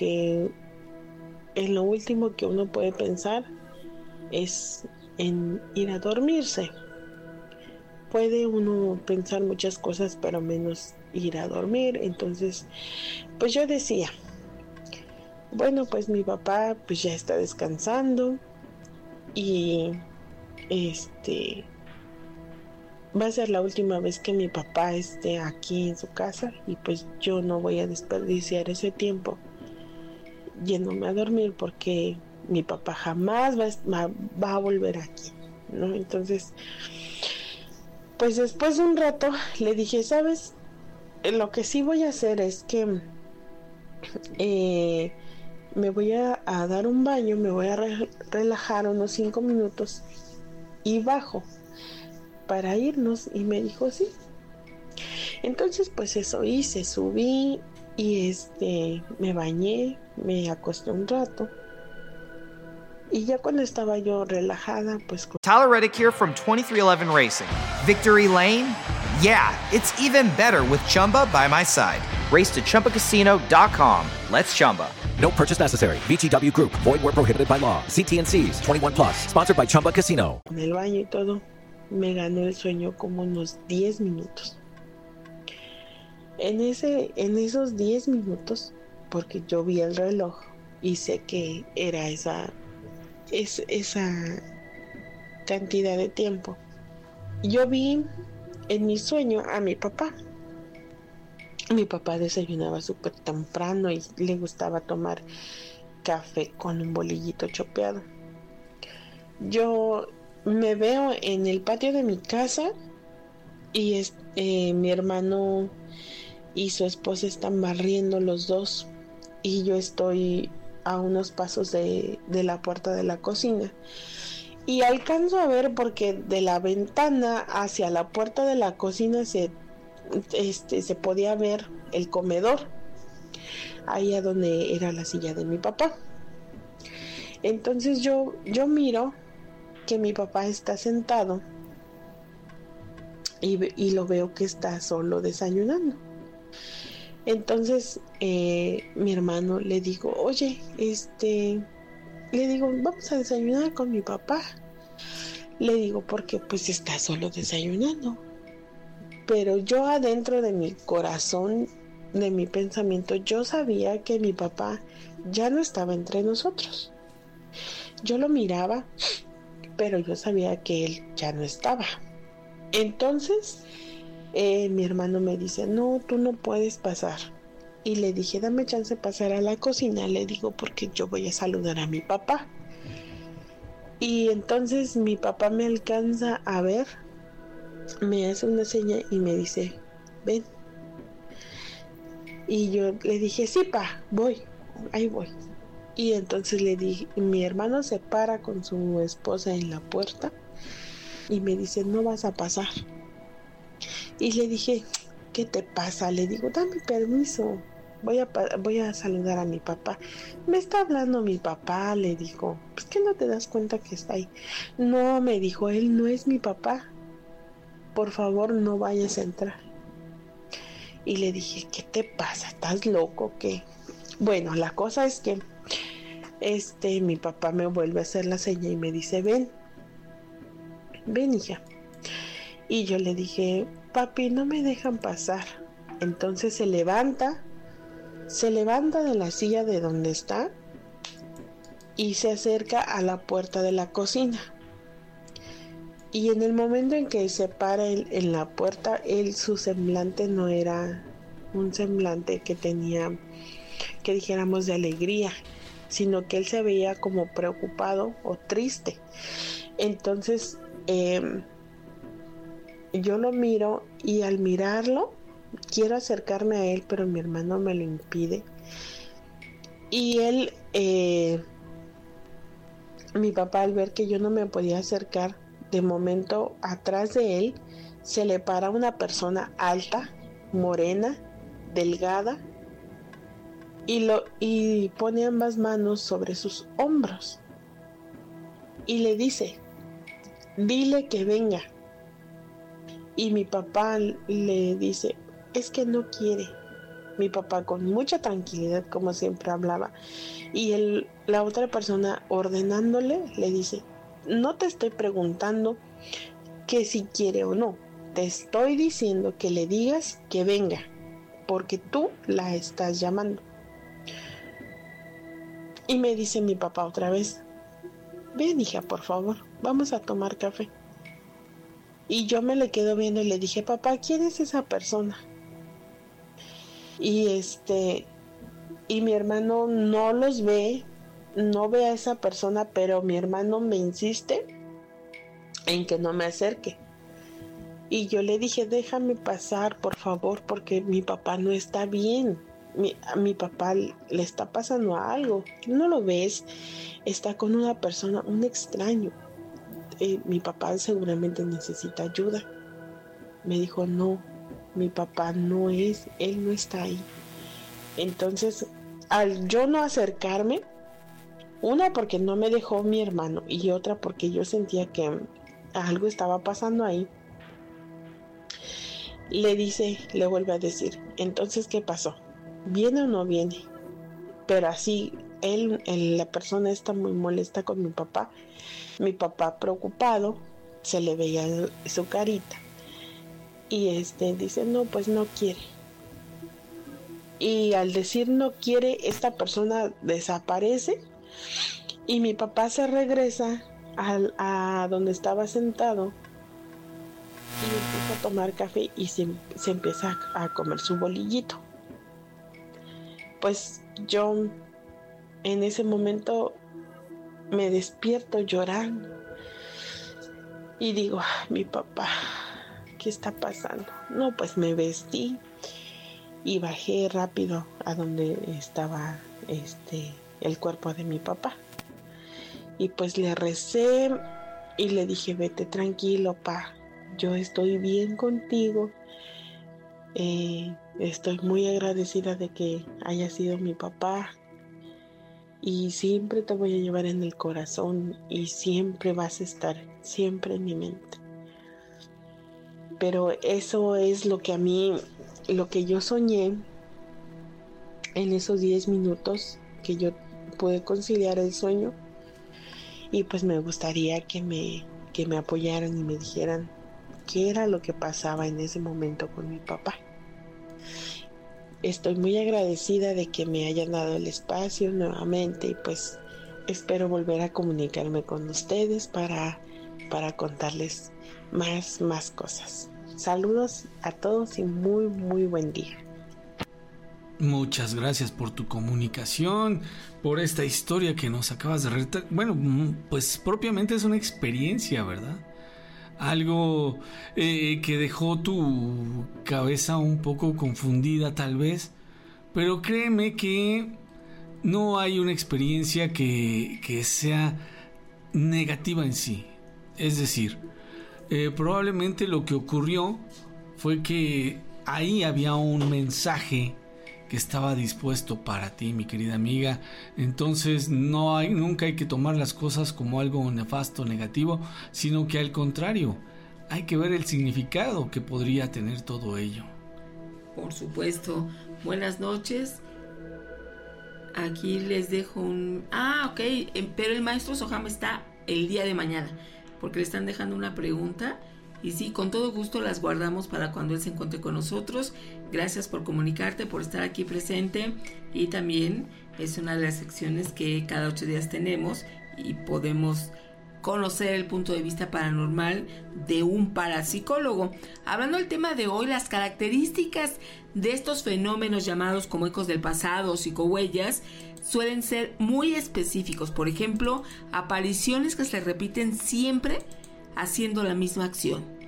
en lo último que uno puede pensar es en ir a dormirse. Puede uno pensar muchas cosas, pero menos ir a dormir. Entonces, pues yo decía, bueno, pues mi papá pues ya está descansando y va a ser la última vez que mi papá esté aquí en su casa y pues yo no voy a desperdiciar ese tiempo yéndome a dormir porque mi papá jamás va a volver aquí, ¿no? Entonces, pues después de un rato le dije, ¿sabes? Lo que sí voy a hacer es que me voy a dar un baño, me voy a relajar unos 5 minutos y bajo para irnos. Y me dijo sí. Entonces pues eso hice, subí y me bañé, me acosté un rato y ya cuando estaba yo relajada pues... Tyler Reddick here from 2311 Racing. Victory Lane? Yeah, it's even better with Chumba by my side. Race to ChumbaCasino.com. Let's Chumba. No purchase necessary. VGW Group. Void where prohibited by law. See T&Cs. 21 plus. Sponsored by Chumba Casino. En el baño y todo, me ganó el sueño como unos 10 minutos. En esos 10 minutos, porque yo vi el reloj y sé que era esa cantidad de tiempo, yo vi en mi sueño a mi papá. Mi papá desayunaba súper temprano y le gustaba tomar café con un bolillito chopeado. Yo me veo en el patio de mi casa y mi hermano y su esposa están barriendo los dos y yo estoy a unos pasos de la puerta de la cocina y alcanzo a ver porque de la ventana hacia la puerta de la cocina se podía ver el comedor, ahí a donde era la silla de mi papá. Entonces yo miro que mi papá está sentado y lo veo que está solo desayunando. Entonces mi hermano le digo, oye, le digo, vamos a desayunar con mi papá. Le digo, porque pues está solo desayunando. Pero yo adentro de mi corazón, de mi pensamiento, yo sabía que mi papá ya no estaba entre nosotros. Yo lo miraba, pero yo sabía que él ya no estaba. Entonces, mi hermano me dice, no, tú no puedes pasar. Y le dije, dame chance de pasar a la cocina, le digo, porque yo voy a saludar a mi papá. Y entonces mi papá me alcanza a ver, me hace una seña y me dice, ven. Y yo le dije, sí, pa, voy, ahí voy. Y entonces le dije, mi hermano se para con su esposa en la puerta y me dice, no vas a pasar. Y le dije, ¿qué te pasa? Le digo, dame permiso, voy a saludar a mi papá. Me está hablando mi papá, le digo, pues que no te das cuenta que está ahí. No, me dijo, él no es mi papá. Por favor, no vayas a entrar. Y le dije, ¿qué te pasa? ¿Estás loco? ¿Qué? Bueno, la cosa es que mi papá me vuelve a hacer la seña y me dice, ven, hija. Y yo le dije, papi, no me dejan pasar. Entonces se levanta de la silla de donde está y se acerca a la puerta de la cocina. Y en el momento en que se para en la puerta, su semblante no era un semblante que tenía, que dijéramos, de alegría, sino que él se veía como preocupado o triste. Entonces yo lo miro y al mirarlo quiero acercarme a él, pero mi hermano me lo impide. Y él, mi papá, al ver que yo no me podía acercar, de momento atrás de él se le para una persona alta, morena, delgada, y pone ambas manos sobre sus hombros y le dice: dile que venga. Y mi papá le dice: es que no quiere. Mi papá, con mucha tranquilidad, como siempre hablaba, y la otra persona ordenándole, le dice: no te estoy preguntando que si quiere o no, te estoy diciendo que le digas que venga, porque tú la estás llamando. Y me dice mi papá otra vez: ven, hija, por favor, vamos a tomar café. Y yo me le quedo viendo y le dije: papá, ¿quién es esa persona? Y mi hermano no los ve, no ve a esa persona, pero mi hermano me insiste en que no me acerque. Y yo le dije: déjame pasar, por favor, porque mi papá no está bien. A mi papá le está pasando algo. ¿No lo ves? Está con una persona, un extraño. Mi papá seguramente necesita ayuda. Me dijo: no, mi papá no es, él no está ahí. Entonces, al yo no acercarme, una porque no me dejó mi hermano y otra porque yo sentía que algo estaba pasando ahí, le vuelve a decir: entonces, ¿qué pasó? ¿Viene o no viene? Pero así, la persona está muy molesta con mi papá preocupado, se le veía su carita, y dice: no, pues no quiere. Y al decir no quiere, esta persona desaparece y mi papá se regresa a donde estaba sentado y empieza a tomar café y se empieza a comer su bolillito. Pues yo en ese momento me despierto llorando y digo: mi papá, ¿qué está pasando? No, pues me vestí y bajé rápido a donde estaba el cuerpo de mi papá. Y pues le recé y le dije: vete tranquilo, pa, yo estoy bien contigo. Estoy muy agradecida de que haya sido mi papá y siempre te voy a llevar en el corazón y siempre vas a estar, siempre en mi mente. Pero eso es lo que yo soñé en esos 10 minutos que yo pude conciliar el sueño. Y pues me gustaría que me apoyaran y me dijeran qué era lo que pasaba en ese momento con mi papá. Estoy muy agradecida de que me hayan dado el espacio nuevamente y pues espero volver a comunicarme con ustedes para contarles más cosas. Saludos a todos y muy buen día. Muchas gracias por tu comunicación, por esta historia que nos acabas de relatar. Bueno, pues propiamente es una experiencia, ¿verdad? Algo que dejó tu cabeza un poco confundida tal vez, pero créeme que no hay una experiencia que sea negativa en sí. Es decir, probablemente lo que ocurrió fue que ahí había un mensaje que estaba dispuesto para ti, mi querida amiga. Entonces nunca hay que tomar las cosas como algo nefasto, negativo, sino que al contrario, hay que ver el significado que podría tener todo ello. Por supuesto. Buenas noches. Aquí les dejo un... ok, pero el maestro Soham está el día de mañana, porque le están dejando una pregunta. Y sí, con todo gusto las guardamos para cuando él se encuentre con nosotros. Gracias por comunicarte, por estar aquí presente. Y también es una de las secciones que cada 8 días tenemos y podemos conocer el punto de vista paranormal de un parapsicólogo. Hablando del tema de hoy, las características de estos fenómenos llamados como ecos del pasado o psicohuellas suelen ser muy específicos. Por ejemplo, apariciones que se repiten siempre haciendo la misma acción.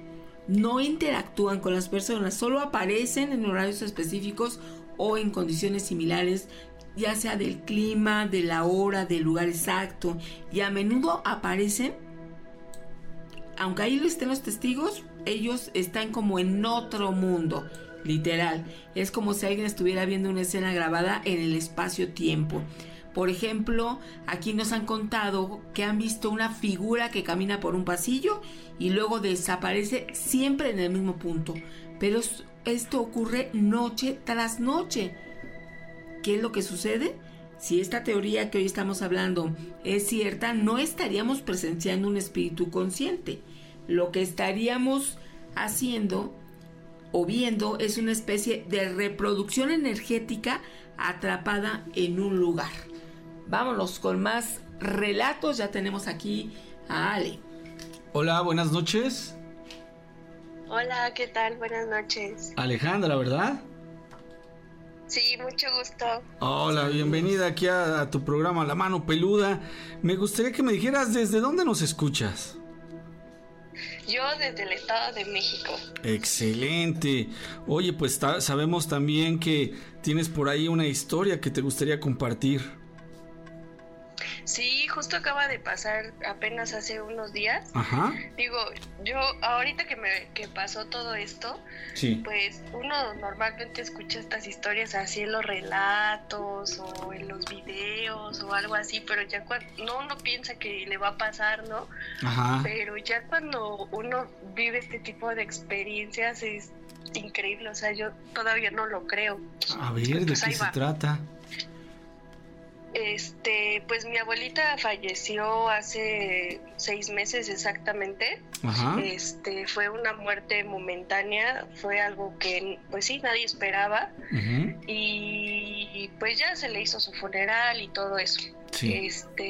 no interactúan con las personas, solo aparecen en horarios específicos o en condiciones similares, ya sea del clima, de la hora, del lugar exacto, y a menudo aparecen, aunque ahí estén los testigos, ellos están como en otro mundo, literal. Es como si alguien estuviera viendo una escena grabada en el espacio-tiempo. Por ejemplo, aquí nos han contado que han visto una figura que camina por un pasillo y luego desaparece siempre en el mismo punto. Pero esto ocurre noche tras noche. ¿Qué es lo que sucede? Si esta teoría que hoy estamos hablando es cierta, no estaríamos presenciando un espíritu consciente. Lo que estaríamos haciendo o viendo es una especie de reproducción energética atrapada en un lugar. Vámonos con más relatos. Ya tenemos aquí a Ale. Hola, buenas noches. Hola, ¿qué tal? Buenas noches. Alejandra, ¿verdad? Sí, mucho gusto. Hola, bienvenida aquí a tu programa La Mano Peluda. Me gustaría que me dijeras desde dónde nos escuchas. Yo desde el Estado de México. Excelente. Oye, pues sabemos también que tienes por ahí una historia que te gustaría compartir. Sí, justo acaba de pasar apenas hace unos días. Ajá. Digo, yo ahorita que pasó todo esto, sí, pues uno normalmente escucha estas historias así en los relatos o en los videos o algo así, pero ya cuando uno piensa que le va a pasar, ¿no? Ajá. Pero ya cuando uno vive este tipo de experiencias es increíble, o sea, yo todavía no lo creo. A ver, ¿de qué se trata? Pues mi abuelita falleció hace 6 meses exactamente. Ajá. Fue una muerte momentánea, fue algo que pues sí nadie esperaba. Uh-huh. Y pues ya se le hizo su funeral y todo eso. Sí.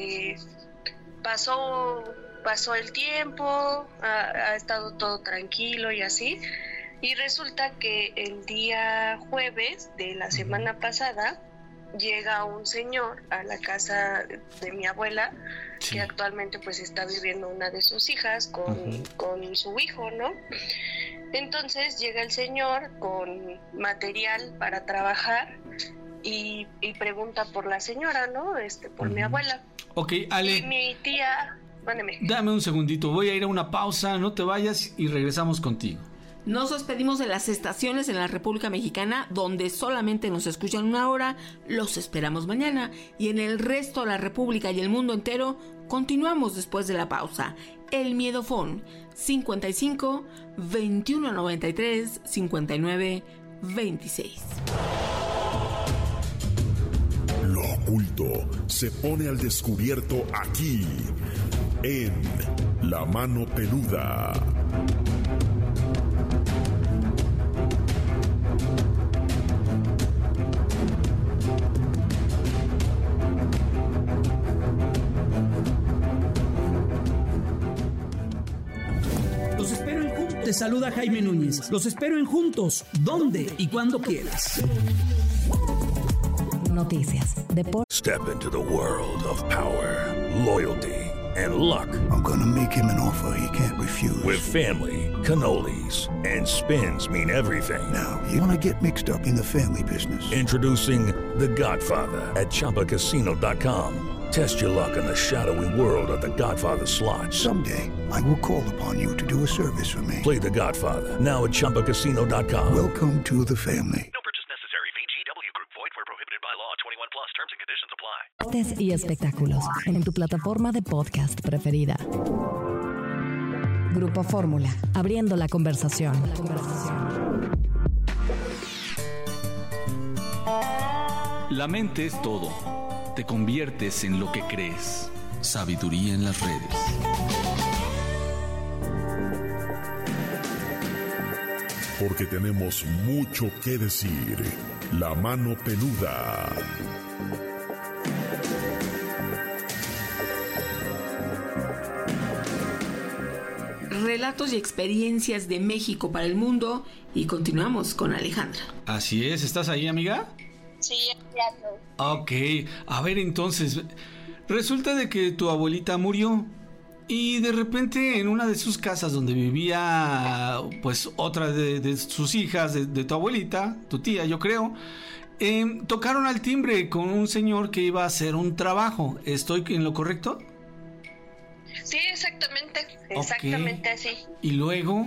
Pasó el tiempo, ha estado todo tranquilo y así. Y resulta que el día jueves de la semana pasada llega un señor a la casa de mi abuela, sí, que actualmente pues está viviendo una de sus hijas con su hijo, ¿no? Entonces llega el señor con material para trabajar y pregunta por la señora, ¿no? Por mi abuela. Ok, Ale. Y mi tía, mándeme. Dame un segundito, voy a ir a una pausa, no te vayas y regresamos contigo. Nos despedimos de las estaciones en la República Mexicana donde solamente nos escuchan 1 hora. Los esperamos mañana. Y en el resto de la República y el mundo entero continuamos después de la pausa. El Miedofón 55 21 93 59 26. Lo oculto se pone al descubierto aquí en La Mano Peluda. Los espero en Juntos. Te saluda Jaime Núñez. Los espero en Juntos, donde y cuando quieras. Noticias, deportes. Step into the world of power, loyalty, and luck. I'm gonna make him an offer he can't refuse. With family, cannolis, and spins mean everything. Now, you wanna get mixed up in the family business. Introducing The Godfather at ChumbaCasino.com. Test your luck in the shadowy world of The Godfather slot. Someday, I will call upon you to do a service for me. Play The Godfather, now at ChumbaCasino.com. Welcome to the family. No purchase necessary. VGW Group. Void where prohibited by law. 21 plus. Terms and conditions apply. Deportes y espectáculos en tu plataforma de podcast preferida. Grupo Fórmula, abriendo la conversación. La mente es todo. Te conviertes en lo que crees. Sabiduría en las redes. Porque tenemos mucho que decir. La Mano Peluda. Relatos y experiencias de México para el mundo. Y continuamos con Alejandra. Así es, ¿estás ahí, amiga? Sí, claro. Ok, a ver entonces, resulta de que tu abuelita murió Y de repente en una de sus casas donde vivía pues otra de sus hijas, de tu abuelita, tu tía yo creo, tocaron al timbre con un señor que iba a hacer un trabajo. ¿Estoy en lo correcto? Sí, exactamente así. ¿Y luego?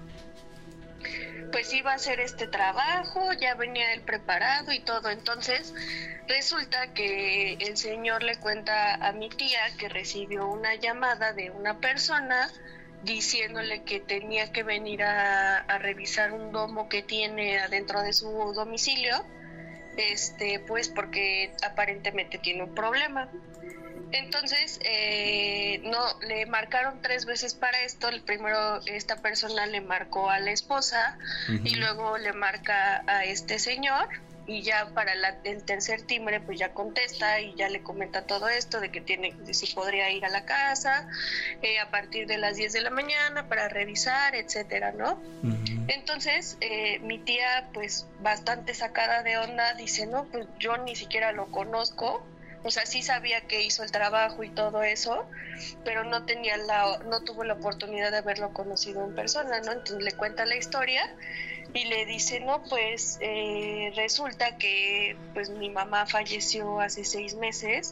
Pues iba a hacer este trabajo, ya venía él preparado y todo. Entonces resulta que el señor le cuenta a mi tía que recibió una llamada de una persona diciéndole que tenía que venir a revisar un domo que tiene adentro de su domicilio, pues porque aparentemente tiene un problema. Entonces, no, le marcaron 3 veces para esto. El primero, esta persona le marcó a la esposa, y luego le marca a este señor, y ya para el tercer timbre pues ya contesta y ya le comenta todo esto de que si podría ir a la casa a partir de las 10 de la mañana para revisar, etcétera, ¿no? Entonces mi tía, pues bastante sacada de onda, dice: no, pues yo ni siquiera lo conozco. O sea, sí sabía que hizo el trabajo y todo eso, pero no tuvo la oportunidad de haberlo conocido en persona, ¿no? Entonces le cuenta la historia y le dice: no, pues resulta que pues mi mamá falleció hace 6 meses,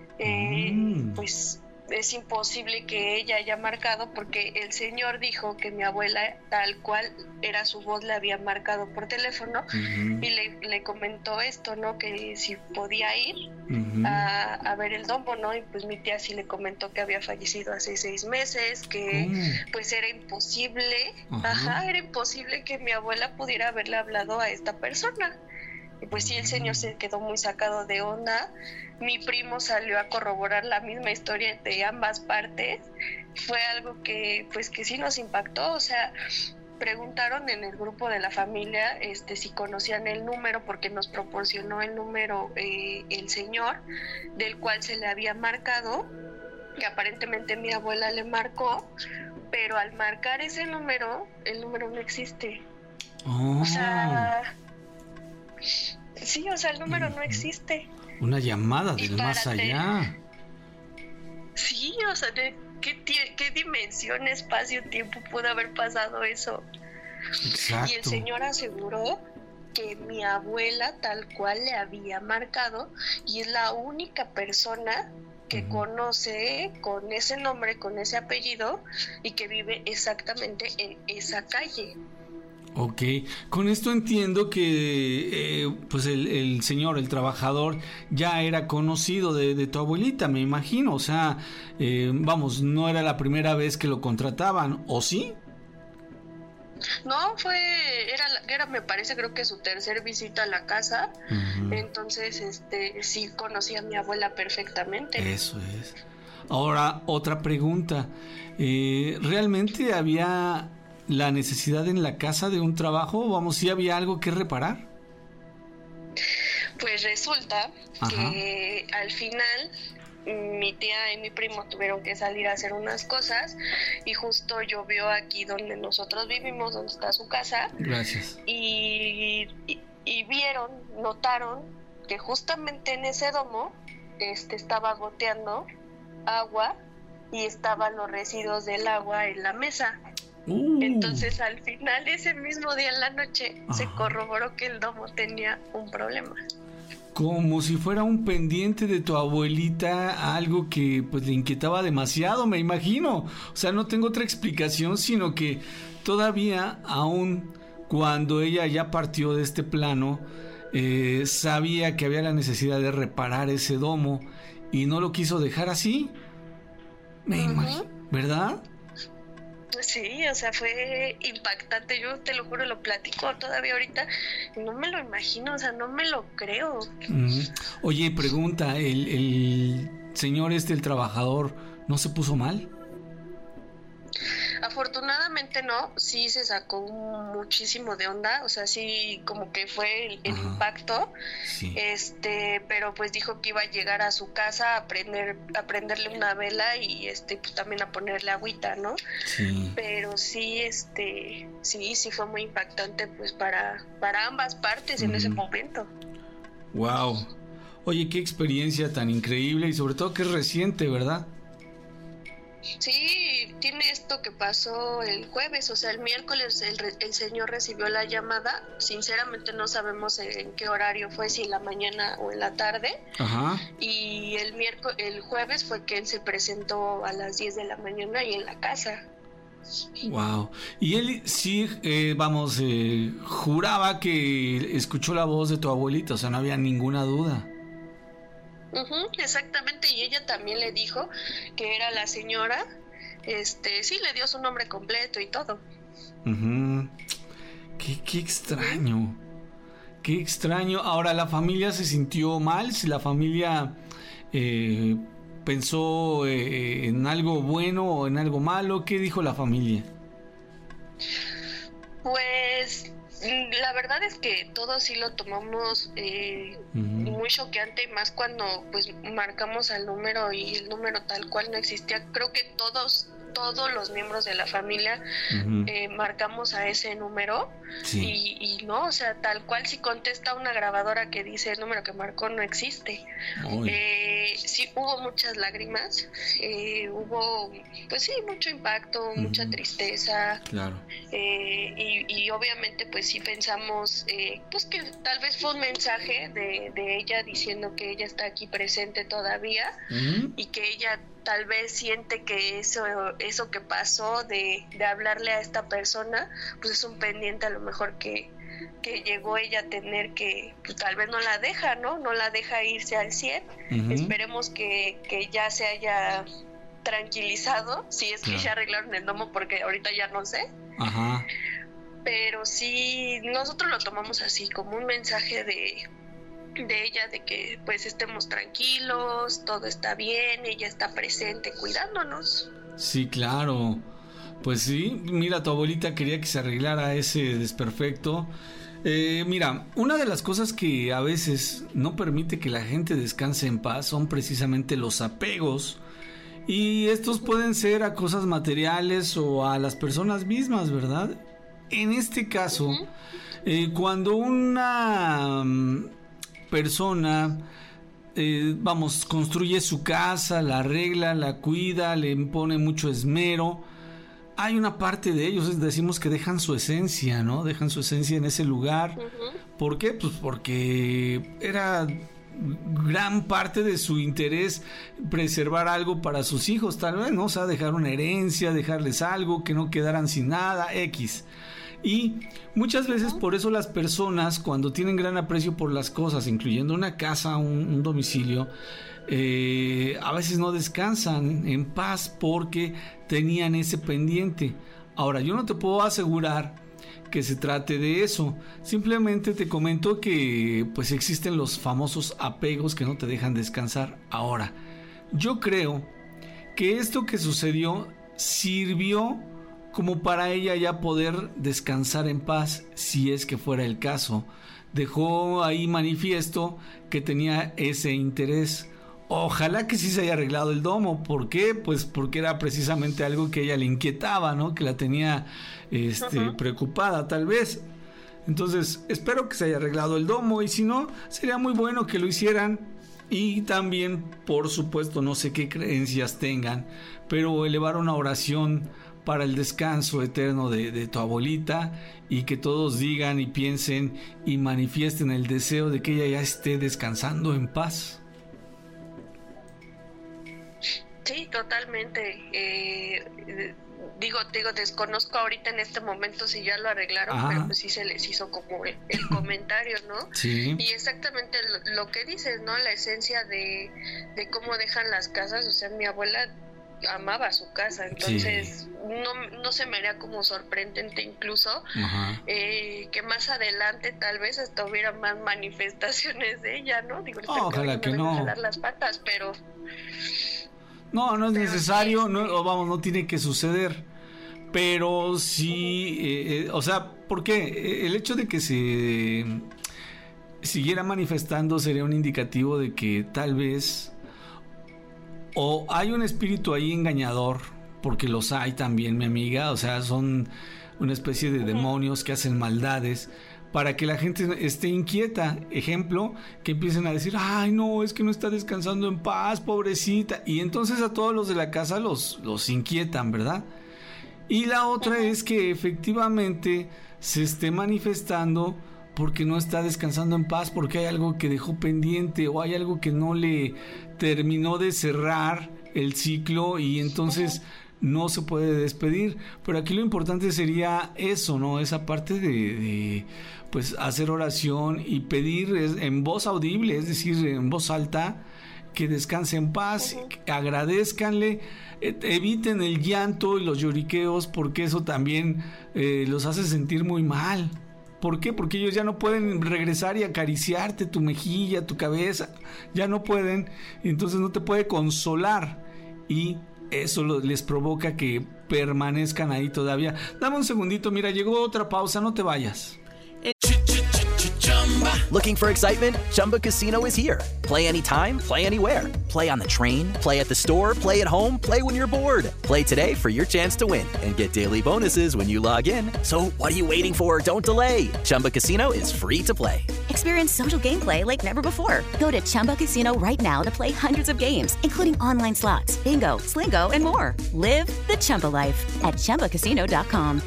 pues es imposible que ella haya marcado, porque el señor dijo que mi abuela, tal cual era su voz, le había marcado por teléfono, y le comentó esto, ¿no? Que si podía ir a ver el domo, ¿no? Y pues mi tía sí le comentó que había fallecido hace 6 meses, que pues era imposible, era imposible que mi abuela pudiera haberle hablado a esta persona. Y pues sí, el señor se quedó muy sacado de onda. Mi primo salió a corroborar la misma historia de ambas partes. Fue algo que pues que sí nos impactó. O sea, preguntaron en el grupo de la familia si conocían el número, porque nos proporcionó el número el señor del cual se le había marcado, que aparentemente mi abuela le marcó, pero al marcar ese número, el número no existe. O sea, sí, o sea, el número no existe. Una llamada del más allá. Sí, o sea, ¿de qué dimensión, espacio, tiempo pudo haber pasado eso? Exacto. Y el señor aseguró que mi abuela tal cual le había marcado, y es la única persona que conoce con ese nombre, con ese apellido, y que vive exactamente en esa calle. Ok, con esto entiendo que pues el señor, el trabajador, ya era conocido de tu abuelita, me imagino. O sea, vamos, no era la primera vez que lo contrataban, ¿o sí? No, era me parece, creo que su tercer visita a la casa. Entonces, sí conocía a mi abuela perfectamente. Eso es. Ahora, otra pregunta. ¿Realmente había la necesidad en la casa de un trabajo? Vamos, ¿sí había algo que reparar? Pues resulta que al final mi tía y mi primo tuvieron que salir a hacer unas cosas, y justo llovió aquí donde nosotros vivimos, donde está su casa. Gracias. Y notaron que justamente en ese domo estaba goteando agua, y estaban los residuos del agua en la mesa. Entonces al final, ese mismo día en la noche, se corroboró que el domo tenía un problema. Como si fuera un pendiente de tu abuelita, algo que pues le inquietaba demasiado, me imagino. O sea, no tengo otra explicación, sino que todavía, aún cuando ella ya partió de este plano, sabía que había la necesidad de reparar ese domo y no lo quiso dejar así. Me imagino, ¿verdad? Sí, o sea, fue impactante. Yo te lo juro, lo platico todavía ahorita, no me lo imagino, o sea, no me lo creo. Oye, pregunta, ¿el señor el trabajador, no se puso mal? Afortunadamente no, sí se sacó muchísimo de onda, o sea, sí como que fue el impacto, sí. Pero pues dijo que iba a llegar a su casa a prenderle una vela y pues también a ponerle agüita, ¿no? Sí. Pero sí, sí fue muy impactante pues para ambas partes en ese momento. Wow. Oye, qué experiencia tan increíble, y sobre todo que es reciente, ¿verdad? Sí, tiene esto que pasó el jueves, o sea, el miércoles el señor recibió la llamada. Sinceramente no sabemos en qué horario fue, si en la mañana o en la tarde. Ajá. Y el jueves fue que él se presentó a las 10 de la mañana y en la casa. Wow. Y él sí, juraba que escuchó la voz de tu abuelita, o sea, no había ninguna duda. Exactamente, y ella también le dijo que era la señora, sí, le dio su nombre completo y todo. Qué extraño. Qué extraño. Ahora, ¿la familia se sintió mal? Si la familia pensó en algo bueno o en algo malo, ¿qué dijo la familia? Pues la verdad es que todos sí lo tomamos muy choqueante, más cuando pues marcamos al número y el número tal cual no existía. Creo que todos los miembros de la familia marcamos a ese número. Sí. Y no, o sea, tal cual si contesta una grabadora que dice el número que marcó no existe. Sí, hubo muchas lágrimas, hubo pues sí, mucho impacto, mucha tristeza. Claro. Y obviamente pues sí pensamos pues que tal vez fue un mensaje de ella diciendo que ella está aquí presente todavía y que ella tal vez siente que eso que pasó de hablarle a esta persona pues es un pendiente a lo mejor que llegó ella a tener, que pues, tal vez no la deja, no la deja irse al 100. Esperemos que ya se haya tranquilizado, si es que ya arreglaron el domo, porque ahorita ya no sé. Ajá. Pero sí, nosotros lo tomamos así, como un mensaje de ella, de que pues estemos tranquilos, todo está bien, ella está presente cuidándonos. Sí, claro. Pues sí, mira, tu abuelita quería que se arreglara ese desperfecto. Mira, una de las cosas que a veces no permite que la gente descanse en paz son precisamente los apegos. Y estos pueden ser a cosas materiales o a las personas mismas, ¿verdad? En este caso, cuando una persona construye su casa, la arregla, la cuida, le pone mucho esmero, hay una parte de ellos, decimos que dejan su esencia, ¿no? Dejan su esencia en ese lugar. ¿Por qué? Pues porque era gran parte de su interés preservar algo para sus hijos, tal vez, ¿no? O sea, dejar una herencia, dejarles algo, que no quedaran sin nada, X. Y muchas veces por eso las personas, cuando tienen gran aprecio por las cosas, incluyendo una casa, un domicilio, a veces no descansan en paz porque tenían ese pendiente. Ahora, yo no te puedo asegurar que se trate de eso. Simplemente te comento que pues existen los famosos apegos que no te dejan descansar. Ahora, yo creo que esto que sucedió sirvió como para ella ya poder descansar en paz, si es que fuera el caso. Dejó ahí manifiesto que tenía ese interés. Ojalá que sí se haya arreglado el domo. ¿Por qué? Pues porque era precisamente algo que ella le inquietaba, ¿no? Que la tenía preocupada, tal vez. Entonces, espero que se haya arreglado el domo, y si no, sería muy bueno que lo hicieran. Y también, por supuesto, no sé qué creencias tengan, pero elevar una oración para el descanso eterno de tu abuelita, y que todos digan y piensen y manifiesten el deseo de que ella ya esté descansando en paz. Sí, totalmente. Digo, desconozco ahorita en este momento si ya lo arreglaron, pero pues sí se les hizo como el comentario, ¿no? Sí. Y exactamente lo que dices, ¿no? La esencia de cómo dejan las casas. O sea, mi abuela amaba su casa, entonces no se me haría como sorprendente incluso que más adelante tal vez hasta hubiera más manifestaciones de ella, ¿no? Digo, ojalá que no jalar las patas, pero no es necesario, no tiene que suceder, pero sí, o sea, ¿por qué? El hecho de que se siguiera manifestando sería un indicativo de que tal vez o hay un espíritu ahí engañador, porque los hay también, mi amiga. O sea, son una especie de demonios que hacen maldades para que la gente esté inquieta. Ejemplo, que empiecen a decir, ay no, es que no está descansando en paz, pobrecita, y entonces a todos los de la casa los inquietan, ¿verdad? Y la otra es que efectivamente se esté manifestando porque no está descansando en paz, porque hay algo que dejó pendiente o hay algo que no le terminó de cerrar el ciclo y entonces no se puede despedir. Pero aquí lo importante sería eso, ¿no? Esa parte de pues hacer oración y pedir en voz audible, es decir, en voz alta, que descanse en paz, agradézcanle, eviten el llanto y los lloriqueos, porque eso también los hace sentir muy mal. ¿Por qué? Porque ellos ya no pueden regresar y acariciarte tu mejilla, tu cabeza, ya no pueden, entonces no te puede consolar y eso les provoca que permanezcan ahí todavía. Dame un segundito, mira, llegó otra pausa, no te vayas. Looking for excitement? Chumba Casino is here. Play anytime, play anywhere. Play on the train, play at the store, play at home, play when you're bored. Play today for your chance to win and get daily bonuses when you log in. So what are you waiting for? Don't delay. Chumba Casino is free to play. Experience social gameplay like never before. Go to Chumba Casino right now to play hundreds of games, including online slots, bingo, Slingo, and more. Live the Chumba life at ChumbaCasino.com.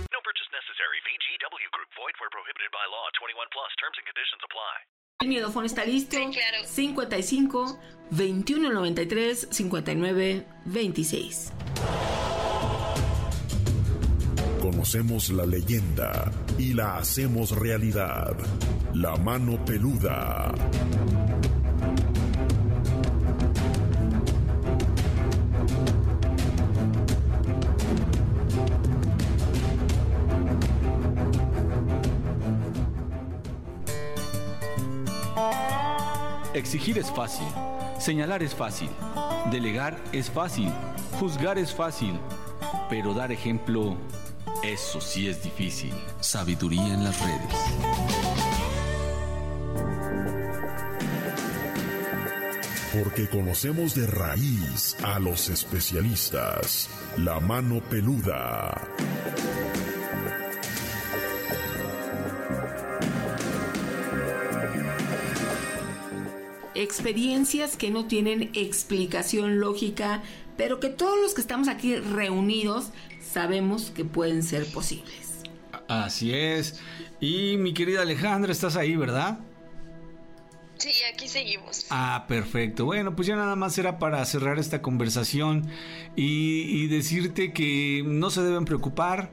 Where prohibited by law. 21 plus. Terms and conditions apply. El Miedofón está listo. Sí, claro. 55 21 93 59 26. Conocemos la leyenda y la hacemos realidad. La mano peluda. Exigir es fácil, señalar es fácil, delegar es fácil, juzgar es fácil, pero dar ejemplo, eso sí es difícil. Sabiduría en las redes. Porque conocemos de raíz a los especialistas. La mano peluda. Experiencias que no tienen explicación lógica, pero que todos los que estamos aquí reunidos sabemos que pueden ser posibles. Así es. Y mi querida Alejandra, estás ahí, ¿verdad? Sí, aquí seguimos. Ah, perfecto. Bueno, pues ya nada más era para cerrar esta conversación y decirte que no se deben preocupar.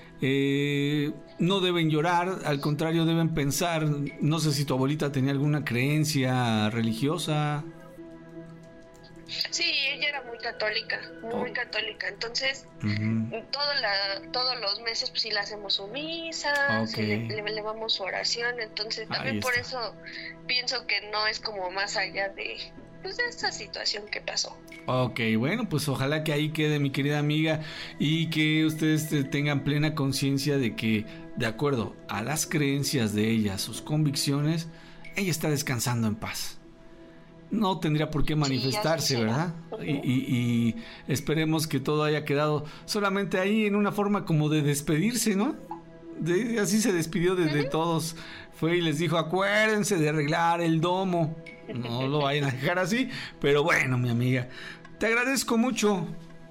No deben llorar, al contrario deben pensar. No sé si tu abuelita tenía alguna creencia religiosa. Sí, ella era muy católica, católica. Entonces, todos los meses pues sí le hacemos su misa, le elevamos su oración. Entonces también por eso pienso que no es como más allá de esa situación que pasó. Ok, bueno, pues ojalá que ahí quede, mi querida amiga, y que ustedes tengan plena conciencia de que, de acuerdo a las creencias de ella, sus convicciones, ella está descansando en paz. No tendría por qué manifestarse, ¿verdad? Y esperemos que todo haya quedado solamente ahí en una forma como de despedirse, ¿no? Así se despidió de todos. Fue y les dijo, acuérdense de arreglar el domo. No lo vayan a dejar así. Pero bueno, mi amiga, te agradezco mucho.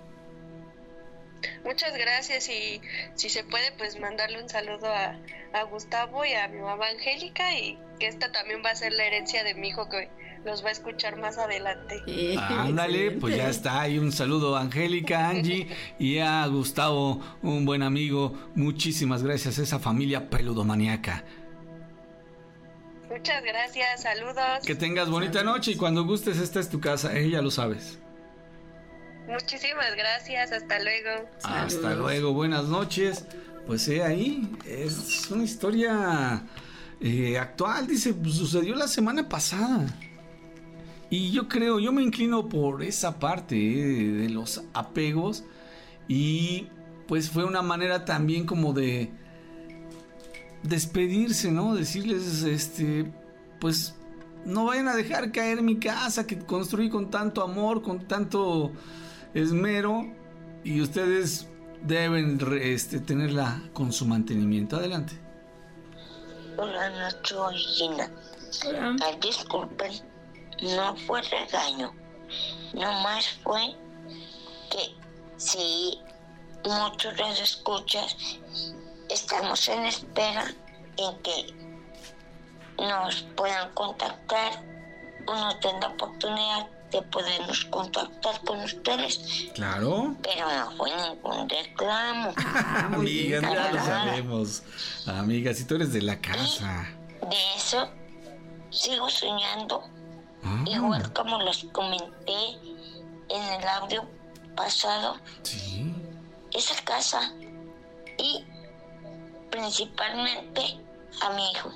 Muchas gracias, y si se puede, pues mandarle un saludo a Gustavo y a mi mamá Angélica, y que esta también va a ser la herencia de mi hijo, que los va a escuchar más adelante. Ándale, pues ya está. Ahí un saludo a Angélica, Angie, y a Gustavo, un buen amigo. Muchísimas gracias a esa familia peludomaniaca. Muchas gracias, saludos. Que tengas bonita noche, y cuando gustes, esta es tu casa, ya lo sabes. Muchísimas gracias, hasta luego. Hasta luego, buenas noches. Pues ahí es una historia actual, dice, pues, sucedió la semana pasada. Y yo me inclino por esa parte de los apegos, y pues fue una manera también como de despedirse, ¿no? Decirles, pues no vayan a dejar caer mi casa que construí con tanto amor, con tanto esmero, y ustedes deben tenerla con su mantenimiento. Adelante. Buenas noches, Gina. Disculpen, no fue regaño. Nomás fue que si muchos de los escuchas estamos en espera en que nos puedan contactar o nos den la oportunidad de podernos contactar con ustedes. Claro. Pero no fue ningún reclamo. Amiga, ya lo sabemos. Amiga, si tú eres de la casa. De eso sigo soñando. Igual como les comenté en el audio pasado. Sí. Esa casa. Y principalmente a mi hijo.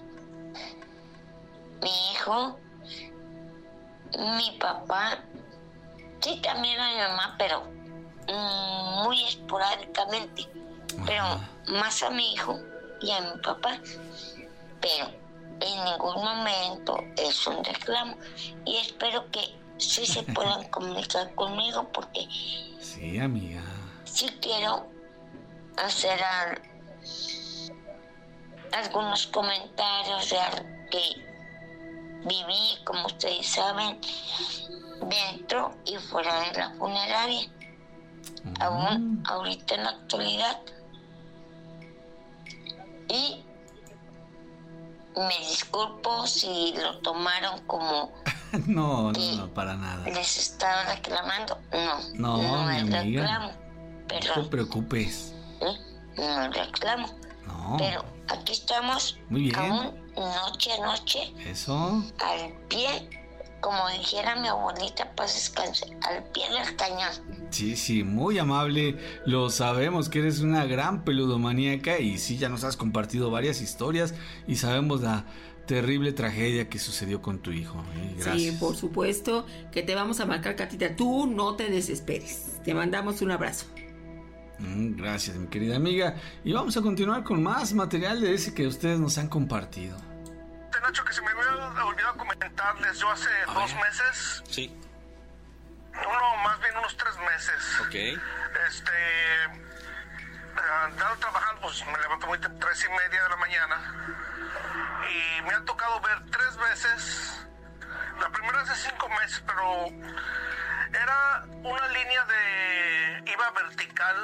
Mi hijo, mi papá, sí, también a mi mamá, pero muy esporádicamente. Pero más a mi hijo y a mi papá. Pero en ningún momento es un reclamo. Y espero que sí se puedan comunicar conmigo porque... Sí, amiga. Sí quiero hacer algunos comentarios de que viví, como ustedes saben, dentro y fuera de la funeraria. Aún ahorita en la actualidad. Y me disculpo si lo tomaron como No, para nada. les estaba reclamando. No mi es amiga. reclamo. No te preocupes. No es reclamo. No. Pero aquí estamos. Muy bien. Aún noche a noche. Eso. Al pie, como dijera mi abuelita, paz descanse, al pie del cañón. Sí, muy amable. Lo sabemos que eres una gran peludomaníaca y sí, ya nos has compartido varias historias y sabemos la terrible tragedia que sucedió con tu hijo. Gracias. Sí, por supuesto que te vamos a marcar, Catita. Tú no te desesperes. Te mandamos un abrazo. Gracias, mi querida amiga. Y vamos a continuar con más material de ese que ustedes nos han compartido. Nacho, que se me había olvidado comentarles, yo hace 2 meses... Sí. Más bien unos 3 meses. Ok. Andaba trabajando, pues me levanto muy 3:30 de la mañana y me ha tocado ver 3 veces. La primera hace 5 meses, pero era una línea iba vertical,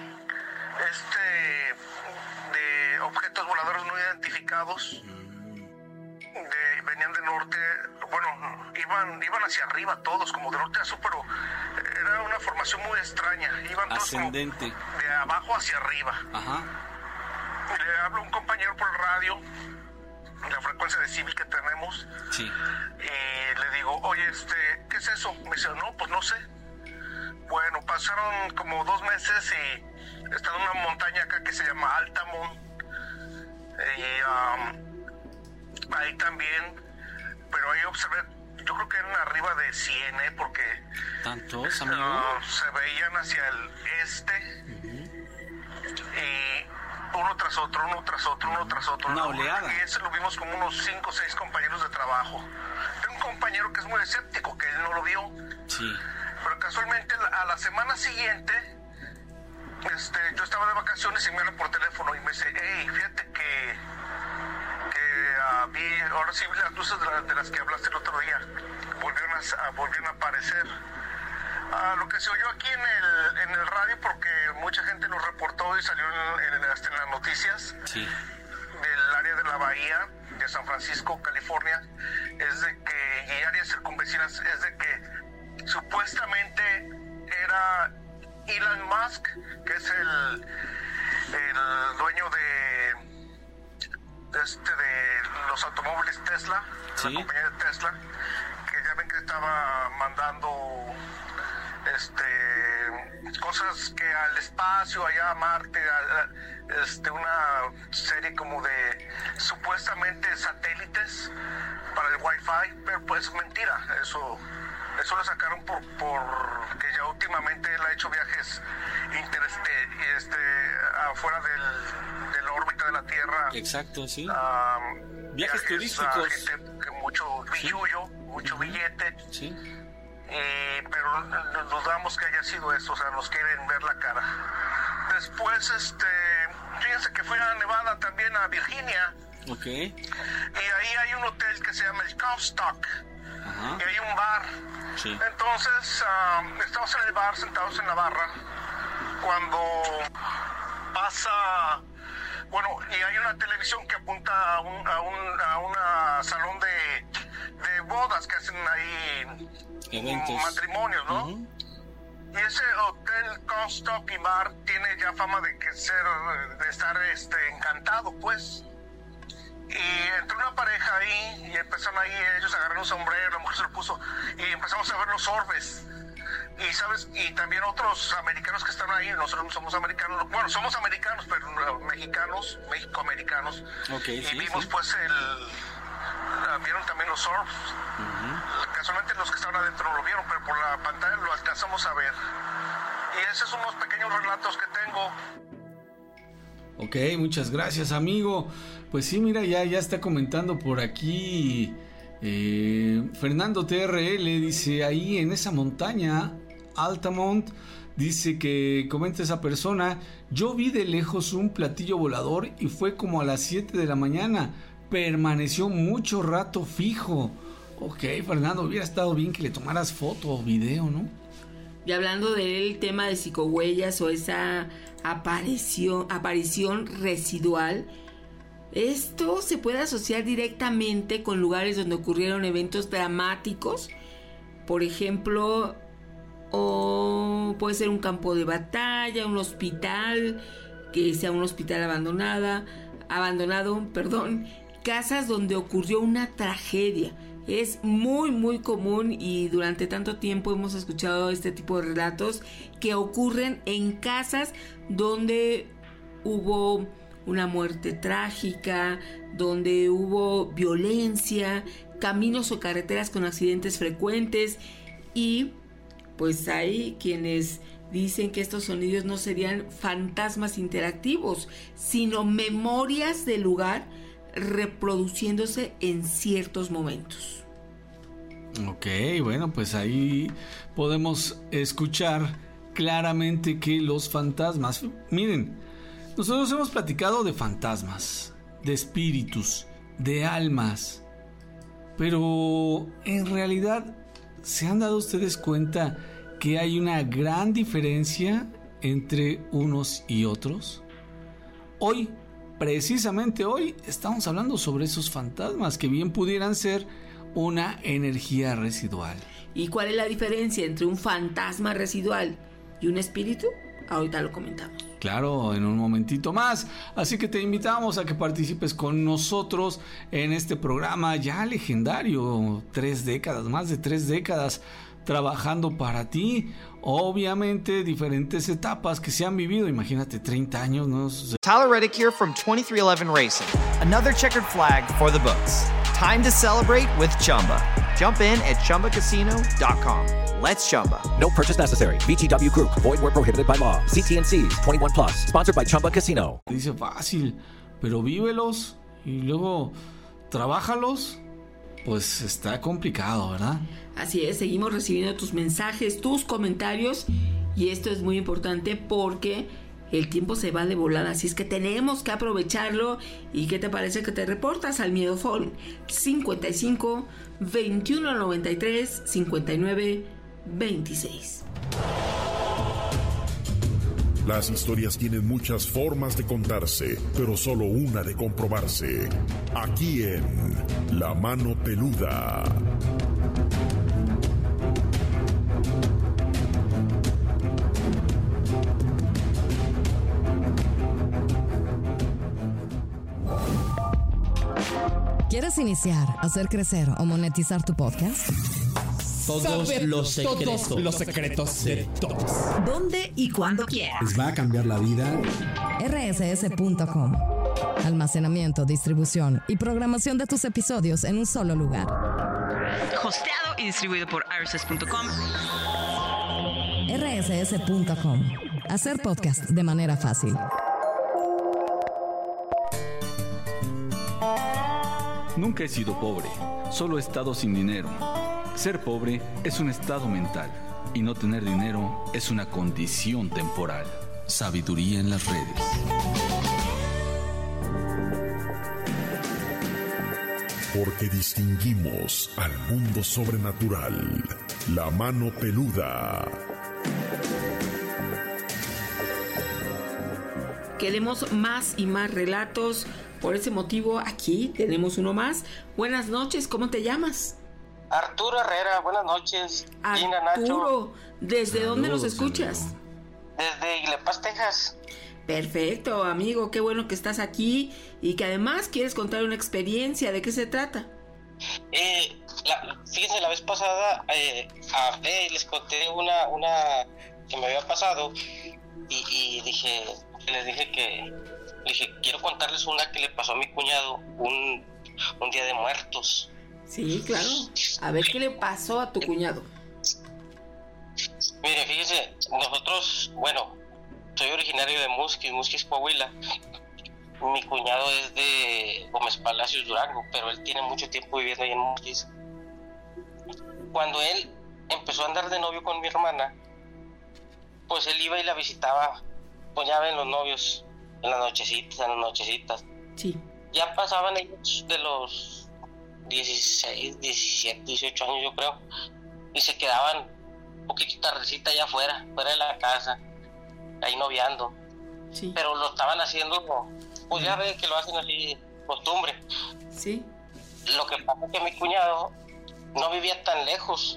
de objetos voladores no identificados. Venían de norte, iban hacia arriba todos, como de norte a sur, pero era una formación muy extraña. Iban todos ascendente, como de abajo hacia arriba. Ajá. Le hablo a un compañero por el radio, la frecuencia de civil que tenemos. Sí. Y le digo, oye, ¿qué es eso? Me dice, no, pues no sé. Bueno, pasaron como 2 meses y está en una montaña acá que se llama Altamont. Ahí también, pero ahí observé, yo creo que eran arriba de 100, porque ¿tantos, amigo? Se veían hacia el este y uno tras otro. Una oleada. Y ese lo vimos como unos 5 o 6 compañeros de trabajo. Tengo un compañero que es muy escéptico, que él no lo vio. Sí. Pero casualmente a la semana siguiente, yo estaba de vacaciones y me habla por teléfono y me dice, hey, fíjate que vi, ahora sí vi las luces de las que hablaste el otro día, volvieron a aparecer. Lo que se oyó aquí en el radio, porque mucha gente lo reportó y salió hasta en las noticias, sí, del área de la bahía de San Francisco, California, es de que, y áreas circunvecinas, es de que supuestamente era Elon Musk, que es el dueño de los automóviles Tesla, ¿sí?, la compañía de Tesla, que ya ven que estaba mandando cosas que al espacio, allá a Marte, una serie como de supuestamente satélites para el Wi-Fi, pero pues mentira, eso lo sacaron por que ya últimamente él ha hecho viajes afuera de la órbita de la Tierra. Exacto, sí. Viajes turísticos. Gente que mucho billullo, mucho billete. Sí. Pero dudamos que haya sido eso, o sea, nos quieren ver la cara. Después, fíjense que fui a Nevada, también a Virginia. Ok. Y ahí hay un hotel que se llama el Comstock. Ajá. Y hay un bar. Sí. Entonces, estamos en el bar, sentados en la barra, cuando pasa... Bueno, y hay una televisión que apunta a un salón de bodas que hacen ahí eventos, matrimonios, ¿no? Uh-huh. Y ese hotel Comstock y Bar tiene ya fama de estar encantado, pues. Y entró una pareja ahí y empezaron ahí, ellos agarraron un sombrero, la mujer se lo puso y empezamos a ver los orbes. Y sabes, y también otros americanos que están ahí, nosotros somos americanos, bueno, somos americanos, pero mexicanos, mexicoamericanos. Okay, y vimos pues vieron también los orbs. Uh-huh. Casualmente los que estaban adentro no lo vieron, pero por la pantalla lo alcanzamos a ver. Y esos son unos pequeños relatos que tengo. Ok, muchas gracias, amigo. Pues sí, mira, ya está comentando por aquí Fernando TRL, dice, ahí en esa montaña Altamont, dice que comenta esa persona, yo vi de lejos un platillo volador y fue como a las 7 de la mañana, permaneció mucho rato fijo. Ok, Fernando, hubiera estado bien que le tomaras foto o video, ¿no? Y hablando del tema de psicohuellas o esa aparición residual, esto se puede asociar directamente con lugares donde ocurrieron eventos dramáticos, por ejemplo, o puede ser un campo de batalla, un hospital, que sea un hospital abandonado, casas donde ocurrió una tragedia. Es muy muy común y durante tanto tiempo hemos escuchado este tipo de relatos que ocurren en casas donde hubo una muerte trágica, donde hubo violencia, caminos o carreteras con accidentes frecuentes, y pues hay quienes dicen que estos sonidos no serían fantasmas interactivos, sino memorias del lugar reproduciéndose en ciertos momentos. Ok, bueno, pues ahí podemos escuchar claramente que los fantasmas, miren, nosotros hemos platicado de fantasmas, de espíritus, de almas, pero en realidad, ¿se han dado ustedes cuenta que hay una gran diferencia entre unos y otros? Hoy, precisamente hoy, estamos hablando sobre esos fantasmas que bien pudieran ser una energía residual. ¿Y cuál es la diferencia entre un fantasma residual y un espíritu? Ahorita lo comentamos. Claro, en un momentito más. Así que te invitamos a que participes con nosotros en este programa ya legendario. 3 décadas, más de 3 décadas trabajando para ti. Obviamente diferentes etapas que se han vivido. Imagínate, 30 años, ¿no? Tyler Reddick here from 23XI Racing. Another checkered flag for the books. Time to celebrate with Chumba. Jump in at ChumbaCasino.com. Let's Chumba. No purchase necessary. VGW Group. Void where prohibited by law. CTNCs. 21 plus. Sponsored by Chumba Casino. Dice fácil, pero vívelos y luego trabájalos. Pues está complicado, ¿verdad? Así es, seguimos recibiendo tus mensajes, tus comentarios, y esto es muy importante porque el tiempo se va de volada, así es que tenemos que aprovecharlo. ¿Y qué te parece que te reportas al Miedofón? 55 21 93 59 26. Las historias tienen muchas formas de contarse, pero solo una de comprobarse. Aquí en La Mano Peluda. ¿Quieres iniciar, hacer crecer o monetizar tu podcast? Todos los secretos de todos. ¿Dónde y cuándo quieras? Les va a cambiar la vida. rss.com. Almacenamiento, distribución y programación de tus episodios en un solo lugar. Hosteado y distribuido por rss.com. rss.com. Hacer podcast de manera fácil. Nunca he sido pobre, solo he estado sin dinero. Ser pobre es un estado mental y no tener dinero es una condición temporal. Sabiduría en las redes. porque distinguimos al mundo sobrenatural. La mano peluda. Queremos más y más relatos. Por ese motivo, aquí tenemos uno más. Buenas noches, ¿cómo te llamas? Arturo Herrera, buenas noches. Gina, Arturo, Nacho. ¿desde dónde nos escuchas? Desde Iglepaz, Texas. Perfecto, amigo, qué bueno que estás aquí y que además quieres contar una experiencia. ¿De qué se trata? Fíjense, la vez pasada les conté una que me había pasado y les dije que quiero contarles una que le pasó a mi cuñado un Día de Muertos. Sí, claro. A ver qué le pasó a tu cuñado. Mire, fíjense, nosotros, bueno, soy originario de Musquis, Coahuila. Mi cuñado es de Gómez Palacios, Durango, pero él tiene mucho tiempo viviendo ahí en Musquis. Cuando él empezó a andar de novio con mi hermana, pues él iba y la visitaba, pues ya ven los novios, en las nochecitas. Sí. Ya pasaban ellos de los 16, 17, 18 años, yo creo, y se quedaban un poquito tardecita allá fuera de la casa, ahí noviando. Sí. Pero lo estaban haciendo, pues ya ve que lo hacen así, costumbre. Sí. Lo que pasa es que mi cuñado no vivía tan lejos.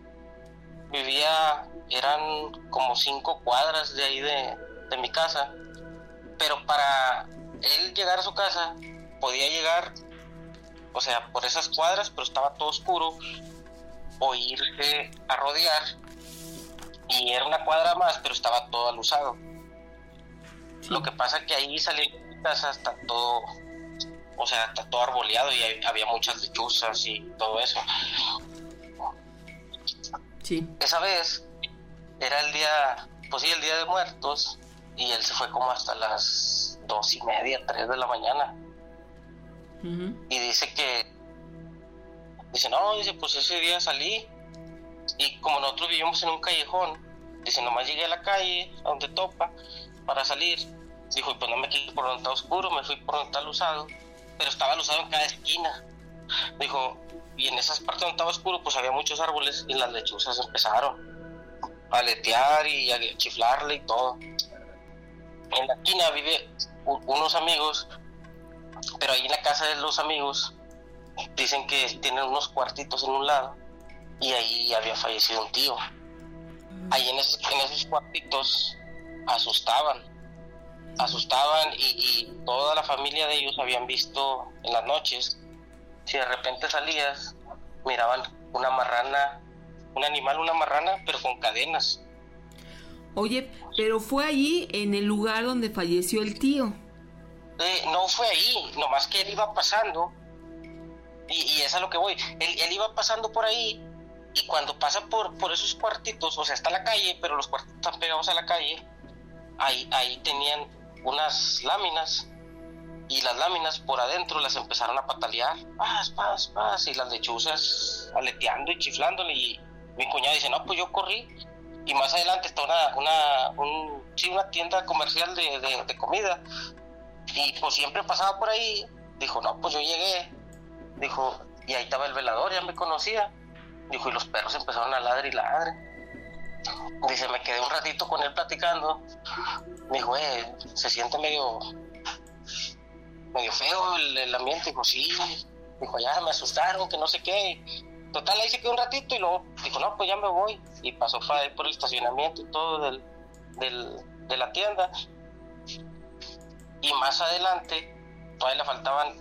Eran como 5 cuadras de ahí de mi casa. Pero para él llegar a su casa, podía llegar, o sea, por esas cuadras, pero estaba todo oscuro, o irse a rodear, y era una cuadra más, pero estaba todo alusado. Sí. Lo que pasa es que ahí saliendo de mi casa está todo arboleado y había muchas lechuzas y todo eso. Sí. Esa vez era el día de Muertos, y él se fue como hasta las 2:30, 3 de la mañana. Uh-huh. Y dice, pues ese día salí, y como nosotros vivimos en un callejón, dice, nomás llegué a la calle, a donde topa, para salir. Dijo, pues no me quise por donde está oscuro, me fui por donde está alusado, pero estaba alusado en cada esquina. Dijo, y en esas partes donde estaba oscuro, pues había muchos árboles, y las lechuzas empezaron a aletear y a chiflarle y todo. En la esquina vive unos amigos, pero ahí en la casa de los amigos dicen que tienen unos cuartitos en un lado, y ahí había fallecido un tío. Ahí en esos cuartitos asustaban y toda la familia de ellos habían visto en las noches, si de repente salías, miraban una marrana, una marrana, pero con cadenas. Oye, pero fue allí en el lugar donde falleció el tío. No fue ahí, nomás que él iba pasando, y es a lo que voy, él iba pasando por ahí, y cuando pasa por esos cuartitos, o sea, está la calle, pero los cuartitos están pegados a la calle, ahí tenían unas láminas, y las láminas por adentro las empezaron a patalear, paz, y las lechuzas aleteando y chiflándole, y mi cuñado dice, no, pues yo corrí, y más adelante está una tienda comercial de comida, y pues siempre pasaba por ahí. Dijo, no, pues yo llegué, dijo, y ahí estaba el velador, ya me conocía, dijo, y los perros empezaron a ladrar y ladrar. Dice, me quedé un ratito con él platicando, me dijo, se siente medio feo el ambiente. Dijo, sí, dijo, ya me asustaron, que no sé qué. Total, ahí se quedó un ratito y luego dijo, no, pues ya me voy. Y pasó para él por el estacionamiento y todo de la tienda. Y más adelante, todavía le faltaban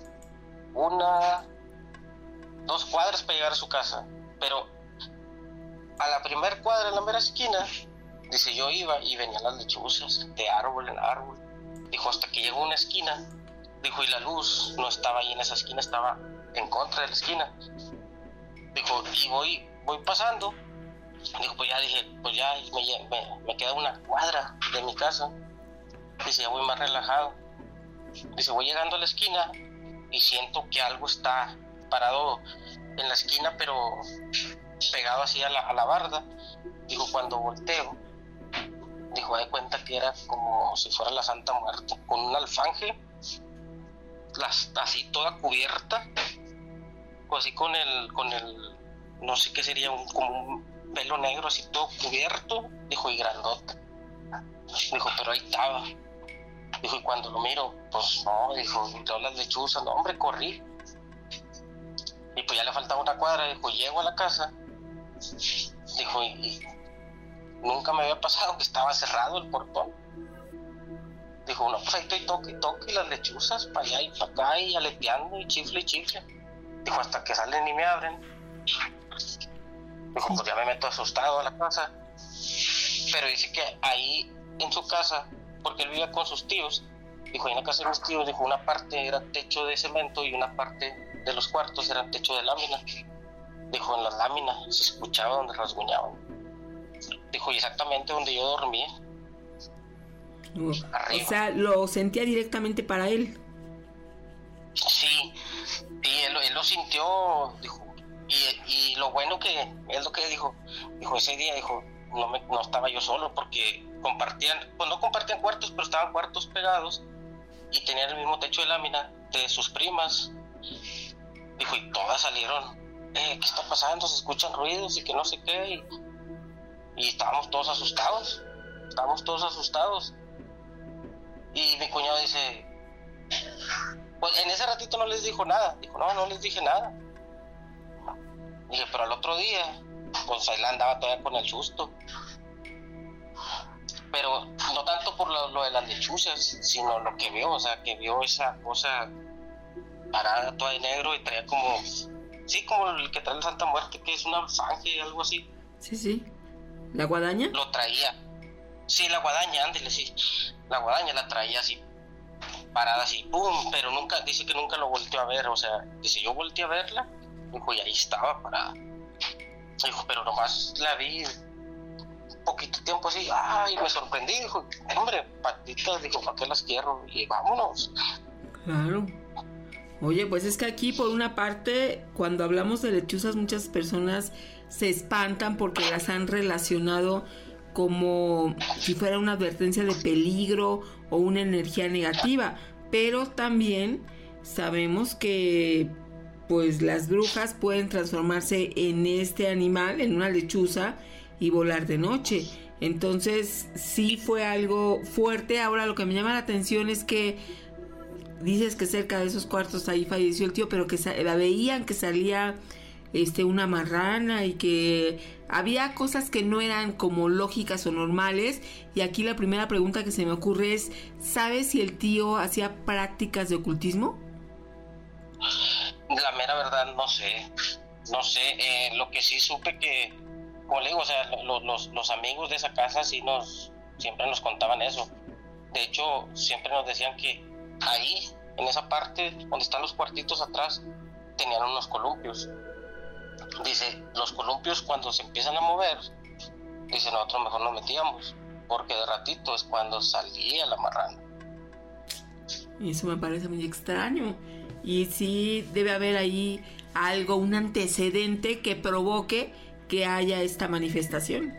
2 cuadras para llegar a su casa. Pero a la primer cuadra, en la mera esquina, dice, yo iba y venían las lechuzas de árbol en árbol. Dijo, hasta que llegó a una esquina, dijo, y la luz no estaba ahí en esa esquina, estaba en contra de la esquina. Dijo, y voy pasando. Dijo, pues ya me queda una cuadra de mi casa. Dice, ya voy más relajado. Dice, voy llegando a la esquina y siento que algo está parado en la esquina, pero pegado así a la barda. Dijo, cuando volteo, dijo, de cuenta que era como si fuera la Santa Muerte, con un alfanje, así toda cubierta, así con el, no sé qué sería, como un pelo negro así todo cubierto, dijo, y grandote. Dijo, pero ahí estaba. Dijo, y cuando lo miro, pues no, dijo, y todas las lechuzas, no, hombre, corrí. Y pues ya le faltaba una cuadra, dijo, llego a la casa, dijo, y nunca me había pasado que estaba cerrado el portón. Dijo, no, pues ahí estoy toque, y las lechuzas para allá y para acá, y aleteando, y chifle. Dijo, hasta que salen y me abren. Dijo, pues ya me meto asustado a la casa. Pero dice que ahí en su casa, porque él vivía con sus tíos, dijo, ahí en la casa de mis tíos, dijo, una parte era techo de cemento y una parte de los cuartos era techo de lámina. Dijo, en las láminas se escuchaba donde rasguñaban. Dijo, y exactamente donde yo dormía. Arriba. O sea, lo sentía directamente para él. Sí, y él lo sintió, dijo, y lo bueno que es lo que dijo ese día, dijo, no estaba yo solo, porque no compartían cuartos, pero estaban cuartos pegados y tenían el mismo techo de lámina de sus primas. Dijo, y todas salieron, ¿qué está pasando? Se escuchan ruidos y que no sé qué, y estábamos todos asustados. Y mi cuñado dice, pues en ese ratito no les dijo nada. Dijo, no les dije nada. Dije, pero al otro día, pues él andaba todavía con el susto. Pero no tanto por lo de las lechuzas, sino lo que vio, o sea, que vio esa cosa parada toda de negro y traía como el que trae el Santa Muerte, que es una alfanje, algo así. Sí. ¿La guadaña? Lo traía. Sí, la guadaña, ándale, sí. La guadaña la traía así, parada así, ¡pum! Pero dice que nunca lo volteó a ver, o sea, dice, yo volteé a verla, dijo, y ahí estaba parada. Dijo, pero nomás la vi un poquito tiempo así, y me sorprendí, dijo, hombre, patitas, dijo, ¿para qué las quiero? Y vámonos. Claro. Oye, pues es que aquí, por una parte, cuando hablamos de lechuzas, muchas personas se espantan porque las han relacionado como si fuera una advertencia de peligro o una energía negativa, pero también sabemos que pues las brujas pueden transformarse en este animal, en una lechuza, y volar de noche. Entonces sí fue algo fuerte. Ahora lo que me llama la atención es que dices que cerca de esos cuartos ahí falleció el tío, pero que la veían que salía una marrana y que había cosas que no eran como lógicas o normales. Y aquí la primera pregunta que se me ocurre es, ¿sabes si el tío hacía prácticas de ocultismo? La mera verdad no sé, lo que sí supe que, como le digo, o sea, los amigos de esa casa siempre nos contaban eso. De hecho, siempre nos decían que ahí, en esa parte donde están los cuartitos atrás, tenían unos columpios. Dice, los columpios cuando se empiezan a mover, dice, nosotros mejor nos metíamos, porque de ratito es cuando salía la marrana. Eso me parece muy extraño. Y sí debe haber ahí algo, un antecedente que provoque que haya esta manifestación.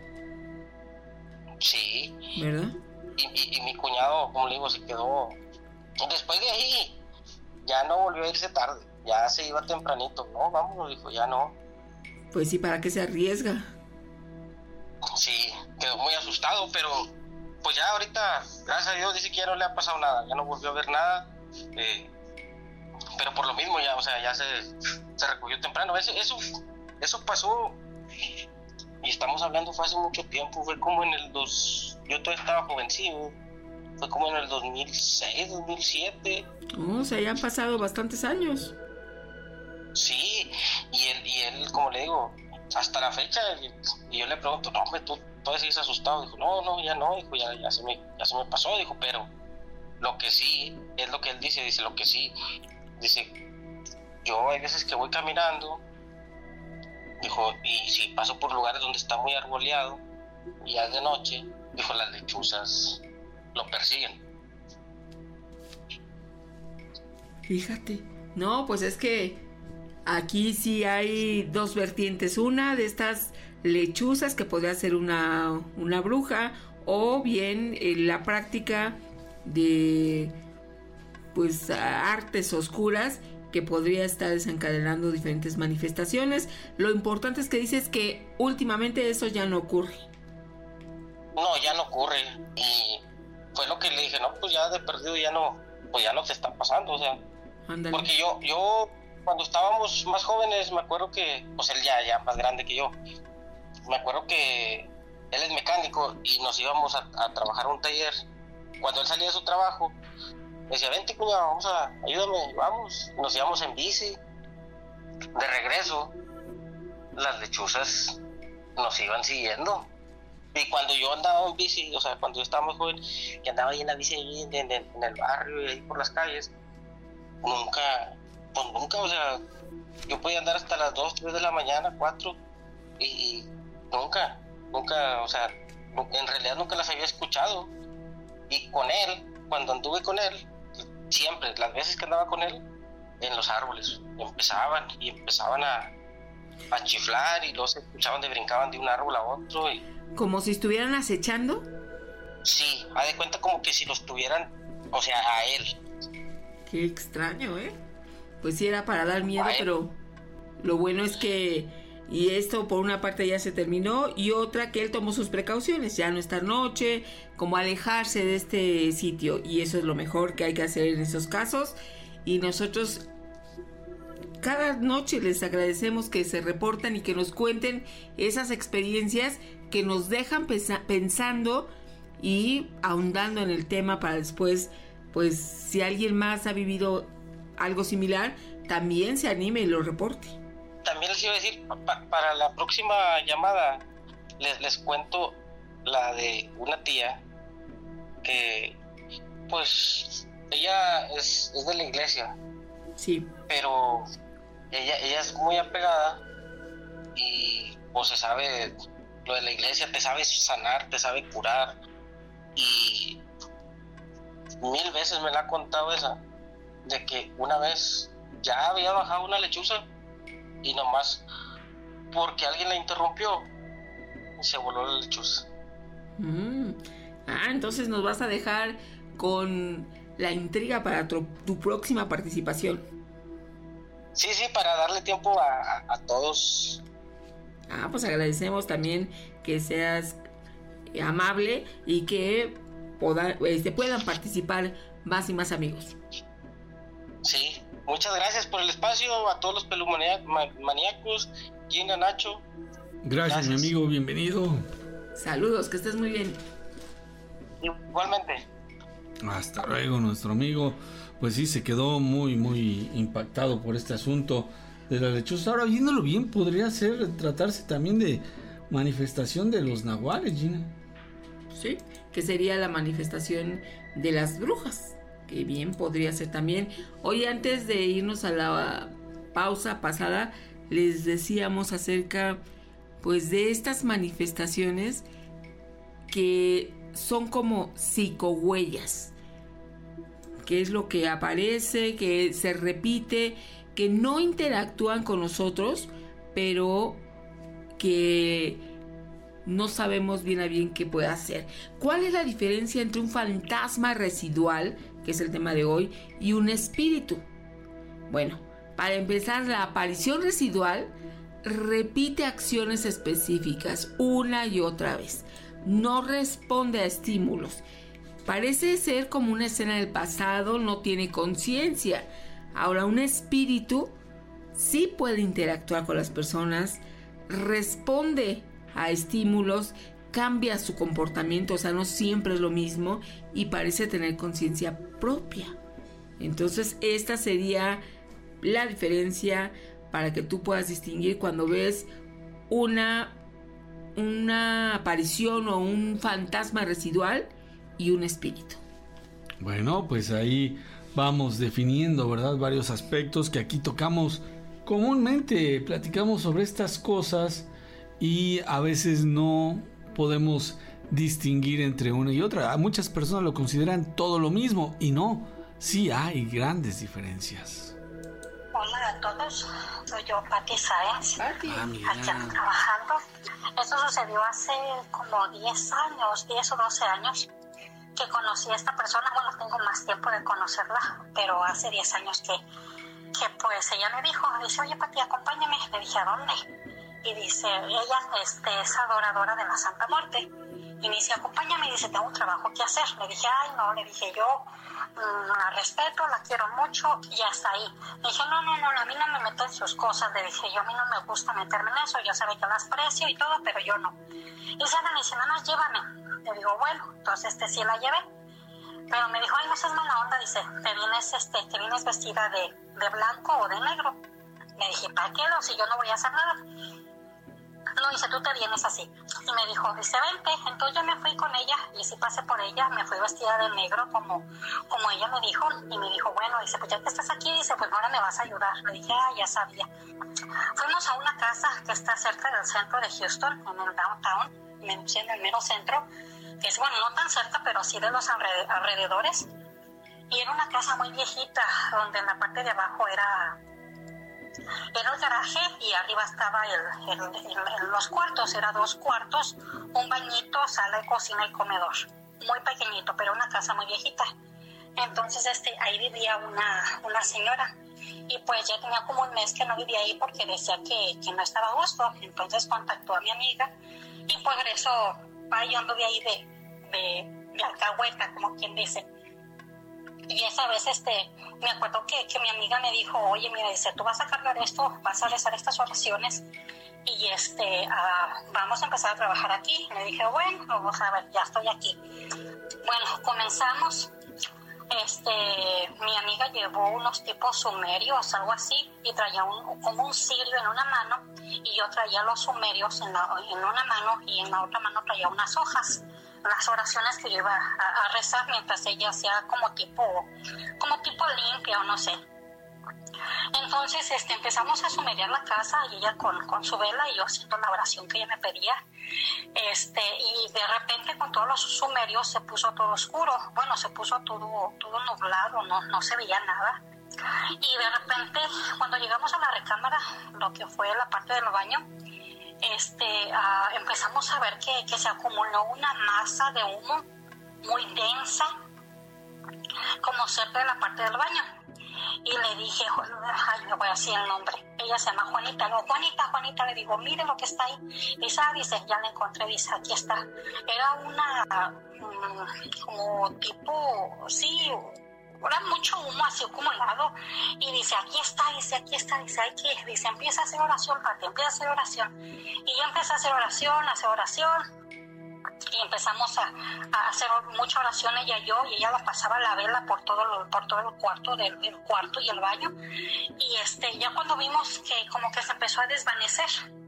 Sí. ¿Verdad? Y mi cuñado, como le digo, se quedó. Después de ahí, ya no volvió a irse tarde, ya se iba tempranito. No, vámonos, dijo, ya no. Pues sí, ¿para qué se arriesga? Sí, quedó muy asustado, pero pues ya ahorita, gracias a Dios, dice que ya no le ha pasado nada, ya no volvió a ver nada. Pero por lo mismo ya, o sea, ya se recogió temprano. Eso pasó, y estamos hablando, fue hace mucho tiempo, fue como en yo todavía estaba jovencito, fue como en el 2006, 2007. O sea, ya han pasado bastantes años. Sí, y él, como le digo, hasta la fecha, y yo le pregunto, no, hombre, tú todavía sigues asustado. Dijo, no, ya no, dijo, ya se me pasó, dijo, pero lo que sí, es lo que él dice, lo que sí, dice, yo hay veces que voy caminando, dijo, y si paso por lugares donde está muy arboleado, y ya es de noche, dijo, las lechuzas lo persiguen. Fíjate, no, pues es que aquí sí hay dos vertientes, una de estas lechuzas que podría ser una bruja, o bien la práctica de pues artes oscuras que podría estar desencadenando diferentes manifestaciones. Lo importante es que dices que últimamente eso ya no ocurre. No, ya no ocurre. Y fue lo que le dije, no, pues ya de perdido ya no te está pasando, o sea. Ándale. Porque yo cuando estábamos más jóvenes, me acuerdo que, pues él ya más grande que yo, me acuerdo que él es mecánico y nos íbamos a trabajar a un taller. Cuando él salía de su trabajo, me decía, vente cuñado, ayúdame, vamos. Nos íbamos en bici. De regreso, las lechuzas nos iban siguiendo. Y cuando yo andaba en bici, o sea, cuando yo estaba muy joven, que andaba ahí en la bici ahí en el barrio y ahí por las calles, nunca, o sea, yo podía andar hasta las 2, 3 de la mañana, 4, y nunca, o sea, en realidad nunca las había escuchado. Y con él, cuando anduve con él, siempre, las veces que andaba con él, en los árboles, empezaban a chiflar y luego se escuchaban brincaban de un árbol a otro. ¿Como si estuvieran acechando? Sí, haz de cuenta como que si los tuvieran, o sea, a él. Qué extraño, Pues sí era para dar miedo, pero lo bueno es que, y esto por una parte ya se terminó, y otra que él tomó sus precauciones, ya no estar noche, como alejarse de este sitio, y eso es lo mejor que hay que hacer en esos casos. Y nosotros cada noche les agradecemos que se reportan y que nos cuenten esas experiencias que nos dejan pensando y ahondando en el tema para después, pues si alguien más ha vivido algo similar, también se anime y lo reporte. También les iba a decir, para la próxima llamada les cuento la de una tía que, pues, ella es de la iglesia. Sí. Pero ella es muy apegada y pues se sabe lo de la iglesia, te sabe sanar, te sabe curar, y 1000 veces me la ha contado esa, de que una vez ya había bajado una lechuza y nomás porque alguien la interrumpió se voló la lechuza. Entonces nos vas a dejar con la intriga para tu próxima participación. Sí, para darle tiempo a todos. Pues agradecemos también que seas amable y que puedan participar más y más amigos. Sí, muchas gracias por el espacio a todos los pelumaníacos, Gina, Nacho. Gracias, mi amigo, bienvenido. Saludos, que estés muy bien. Igualmente. Hasta luego, nuestro amigo. Pues sí, se quedó muy, muy impactado por este asunto de la lechuza. Ahora, viéndolo bien, podría tratarse también de manifestación de los nahuales, Gina. Sí, que sería la manifestación de las brujas, que bien podría ser también. Hoy, antes de irnos a la pausa pasada, les decíamos acerca, pues, de estas manifestaciones que son como psicohuellas, que es lo que aparece, que se repite, que no interactúan con nosotros, pero que no sabemos bien a bien qué puede hacer. ¿Cuál es la diferencia entre un fantasma residual, que es el tema de hoy, y un espíritu? Bueno, para empezar, la aparición residual repite acciones específicas una y otra vez. No responde a estímulos. Parece ser como una escena del pasado, no tiene conciencia. Ahora, un espíritu sí puede interactuar con las personas, responde a estímulos, cambia su comportamiento, o sea, no siempre es lo mismo, y parece tener conciencia propia. Entonces, esta sería la diferencia para que tú puedas distinguir cuando ves una aparición o un fantasma residual y un espíritu. Bueno, pues ahí vamos definiendo, ¿verdad? Varios aspectos que aquí tocamos comúnmente, platicamos sobre estas cosas y a veces no podemos distinguir entre una y otra. Muchas personas lo consideran todo lo mismo y no, sí hay grandes diferencias. Hola a todos, soy yo, Pati Sáenz, aquí trabajando. Esto sucedió hace como 10 o 12 años que conocí a esta persona. Bueno, tengo más tiempo de conocerla, pero hace 10 años que que pues ella me dijo, dice, oye Pati, acompáñame. Le dije, ¿a dónde? Y dice, ella es adoradora de la Santa Muerte. Y me dice, acompáñame, y dice, tengo un trabajo que hacer. Le dije, ay, no, le dije, yo la respeto, la quiero mucho, y hasta ahí. Le dije, no, a mí no me meto en sus cosas. Le dije, yo a mí no me gusta meterme en eso, yo sé que las aprecio y todo, pero yo no. Y dice, me dice, nada más llévame. Le digo, bueno, entonces sí la llevé. Pero me dijo, ay, no seas mala onda, dice, te vienes vestida de blanco o de negro. Le dije, ¿para qué? Si yo no voy a hacer nada. No, dice, tú te vienes así. Y me dijo, dice, vente. Entonces yo me fui con ella y sí pasé por ella, me fui vestida de negro como ella me dijo. Y me dijo, bueno, dice, pues ya que estás aquí, dice, pues ahora me vas a ayudar. Le dije, ya sabía. Fuimos a una casa que está cerca del centro de Houston, en el downtown, en el mero centro, que es, bueno, no tan cerca, pero sí de los alrededores. Y era una casa muy viejita, donde en la parte de abajo era el garaje y arriba estaba los cuartos. Era 2 cuartos, un bañito, sala de cocina y comedor. Muy pequeñito, pero una casa muy viejita. Entonces ahí vivía una señora. Y pues ya tenía como un mes que no vivía ahí porque decía que no estaba a gusto. Entonces contactó a mi amiga y pues regresó. Yo anduve ahí de alcahueta, como quien dice. Y esa vez me acuerdo que mi amiga me dijo, oye, mira, dice, tú vas a cargar esto, vas a rezar estas oraciones y vamos a empezar a trabajar aquí. Le dije, bueno, vamos a ver, ya estoy aquí. Bueno, comenzamos. Mi amiga llevó unos tipos sumerios, algo así, y traía como un cirio en una mano, y yo traía los sumerios en una mano, y en la otra mano traía unas hojas, las oraciones que yo iba a rezar mientras ella hacía como tipo limpia o no sé. Entonces empezamos a sumeriar la casa y ella con su vela y yo haciendo la oración que ella me pedía. Y de repente con todos los sumerios se puso todo oscuro, bueno, se puso todo nublado, no se veía nada. Y de repente cuando llegamos a la recámara, lo que fue la parte del baño, empezamos a ver que se acumuló una masa de humo muy densa, como cerca de la parte del baño. Y le dije, ay, me voy a decir el nombre. Ella se llama Juanita. Le digo, Juanita, le digo, mire lo que está ahí. Dice, ya la encontré, dice, aquí está. Era una, como tipo, sí, era mucho humo así acumulado. Y dice, aquí está, dice, empieza a hacer oración, Pati, empieza a hacer oración. Y yo empecé a hacer oración. Y empezamos a hacer mucha oración ella y yo, y ella la pasaba la vela por todo el cuarto, del cuarto y el baño. Y ya cuando vimos que como que se empezó a desvanecer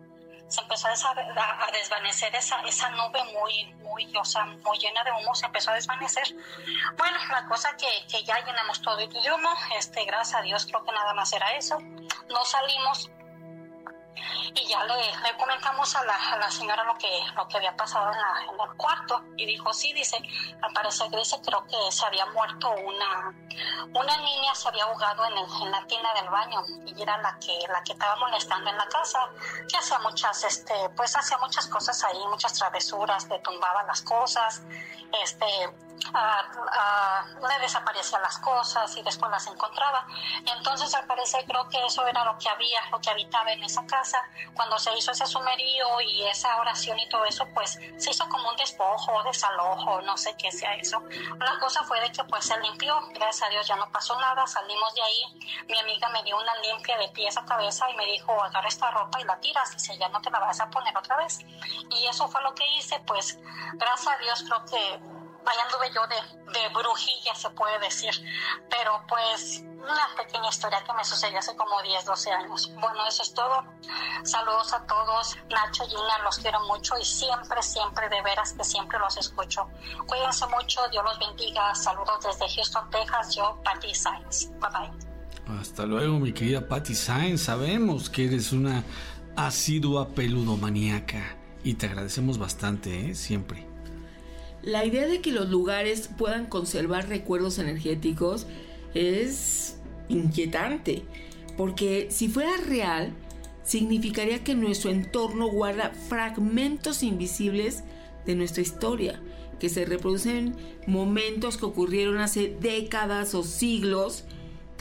esa nube muy llena de humo, se empezó a desvanecer. Bueno, la cosa que ya llenamos todo de humo, gracias a Dios creo que nada más era eso. No salimos. Y ya le comentamos a la señora lo que había pasado en el cuarto, y dijo, sí, dice, al parecer, dice, creo que se había muerto una niña, se había ahogado en la tina del baño, y era la que estaba molestando en la casa, que hacía muchas cosas ahí, muchas travesuras, le tumbaba las cosas, le desaparecían las cosas y después las encontraba. Entonces al parecer creo que eso era lo que habitaba en esa casa. Cuando se hizo ese sumerío y esa oración y todo eso, pues se hizo como un despojo, desalojo, no sé qué sea eso. La cosa fue de que pues se limpió, gracias a Dios ya no pasó nada, salimos de ahí. Mi amiga me dio una limpia de pies a cabeza y me dijo, agarra esta ropa y la tiras, dice, ya no te la vas a poner otra vez. Y eso fue lo que hice, pues gracias a Dios creo que vaya anduve yo de brujilla, se puede decir, pero pues una pequeña historia que me sucedió hace como 10, 12 años. Bueno, eso es todo. Saludos a todos. Nacho, Gina, los quiero mucho y siempre, de veras que siempre los escucho. Cuídense mucho, Dios los bendiga. Saludos desde Houston, Texas. Yo, Pati Sainz. Bye bye. Hasta luego, mi querida Pati Sainz. Sabemos que eres una asidua peludomaníaca y te agradecemos bastante, siempre. La idea de que los lugares puedan conservar recuerdos energéticos es inquietante, porque si fuera real, significaría que nuestro entorno guarda fragmentos invisibles de nuestra historia, que se reproducen momentos que ocurrieron hace décadas o siglos,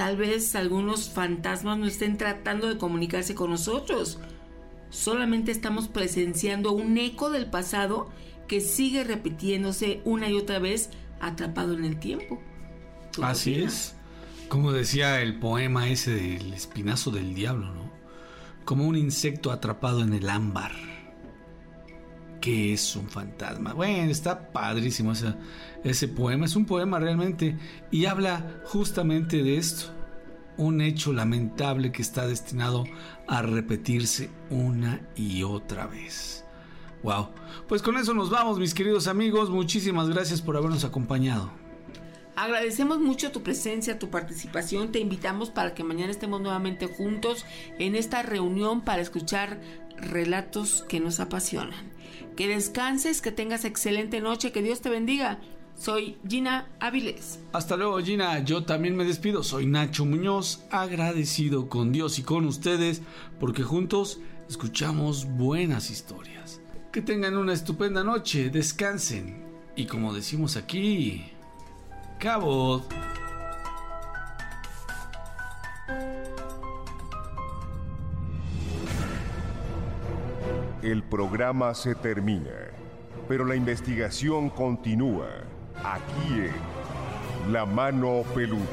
Tal vez algunos fantasmas no estén tratando de comunicarse con nosotros. Solamente estamos presenciando un eco del pasado que sigue repitiéndose una y otra vez, atrapado en el tiempo. Así es. Como decía el poema ese del espinazo del diablo, ¿no? Como un insecto atrapado en el ámbar. ¿Qué es un fantasma? Bueno, está padrísimo ese poema. Es un poema realmente y habla justamente de esto. Un hecho lamentable que está destinado a repetirse una y otra vez. Wow. Pues con eso nos vamos, mis queridos amigos. Muchísimas gracias por habernos acompañado. Agradecemos mucho tu presencia, tu participación. Te invitamos para que mañana estemos nuevamente juntos en esta reunión para escuchar relatos que nos apasionan. Que descanses, que tengas excelente noche, que Dios te bendiga. Soy Gina Avilés. Hasta luego, Gina. Yo también me despido. Soy Nacho Muñoz, agradecido con Dios y con ustedes porque juntos escuchamos buenas historias. Que tengan una estupenda noche, descansen y como decimos aquí, cabot. El programa se termina, pero la investigación continúa aquí en La Mano Peluda.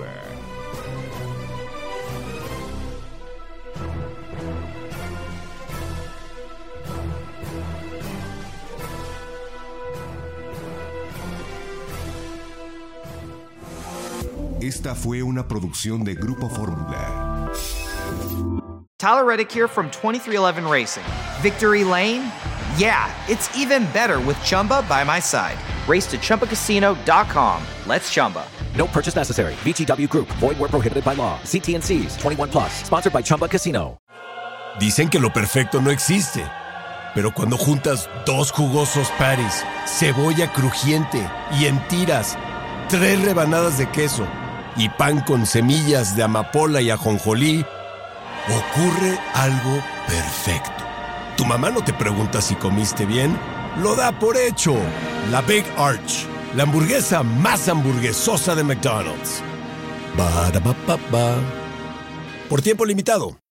Esta fue una producción de Grupo Fórmula. Tyler Reddick here from 2311 Racing. Victory Lane? Yeah, it's even better with Chumba by my side. Race to ChumbaCasino.com. Let's Chumba. No purchase necessary. VGW Group. Void where prohibited by law. See T&Cs. 21 plus. Sponsored by Chumba Casino. Dicen que lo perfecto no existe. Pero cuando juntas dos jugosos patties, cebolla crujiente y en tiras, 3 rebanadas de queso y pan con semillas de amapola y ajonjolí, ocurre algo perfecto. Tu mamá no te pregunta si comiste bien, lo da por hecho. La Big Arch, la hamburguesa más hamburguesosa de McDonald's. Ba-da-ba-ba-ba. Por tiempo limitado.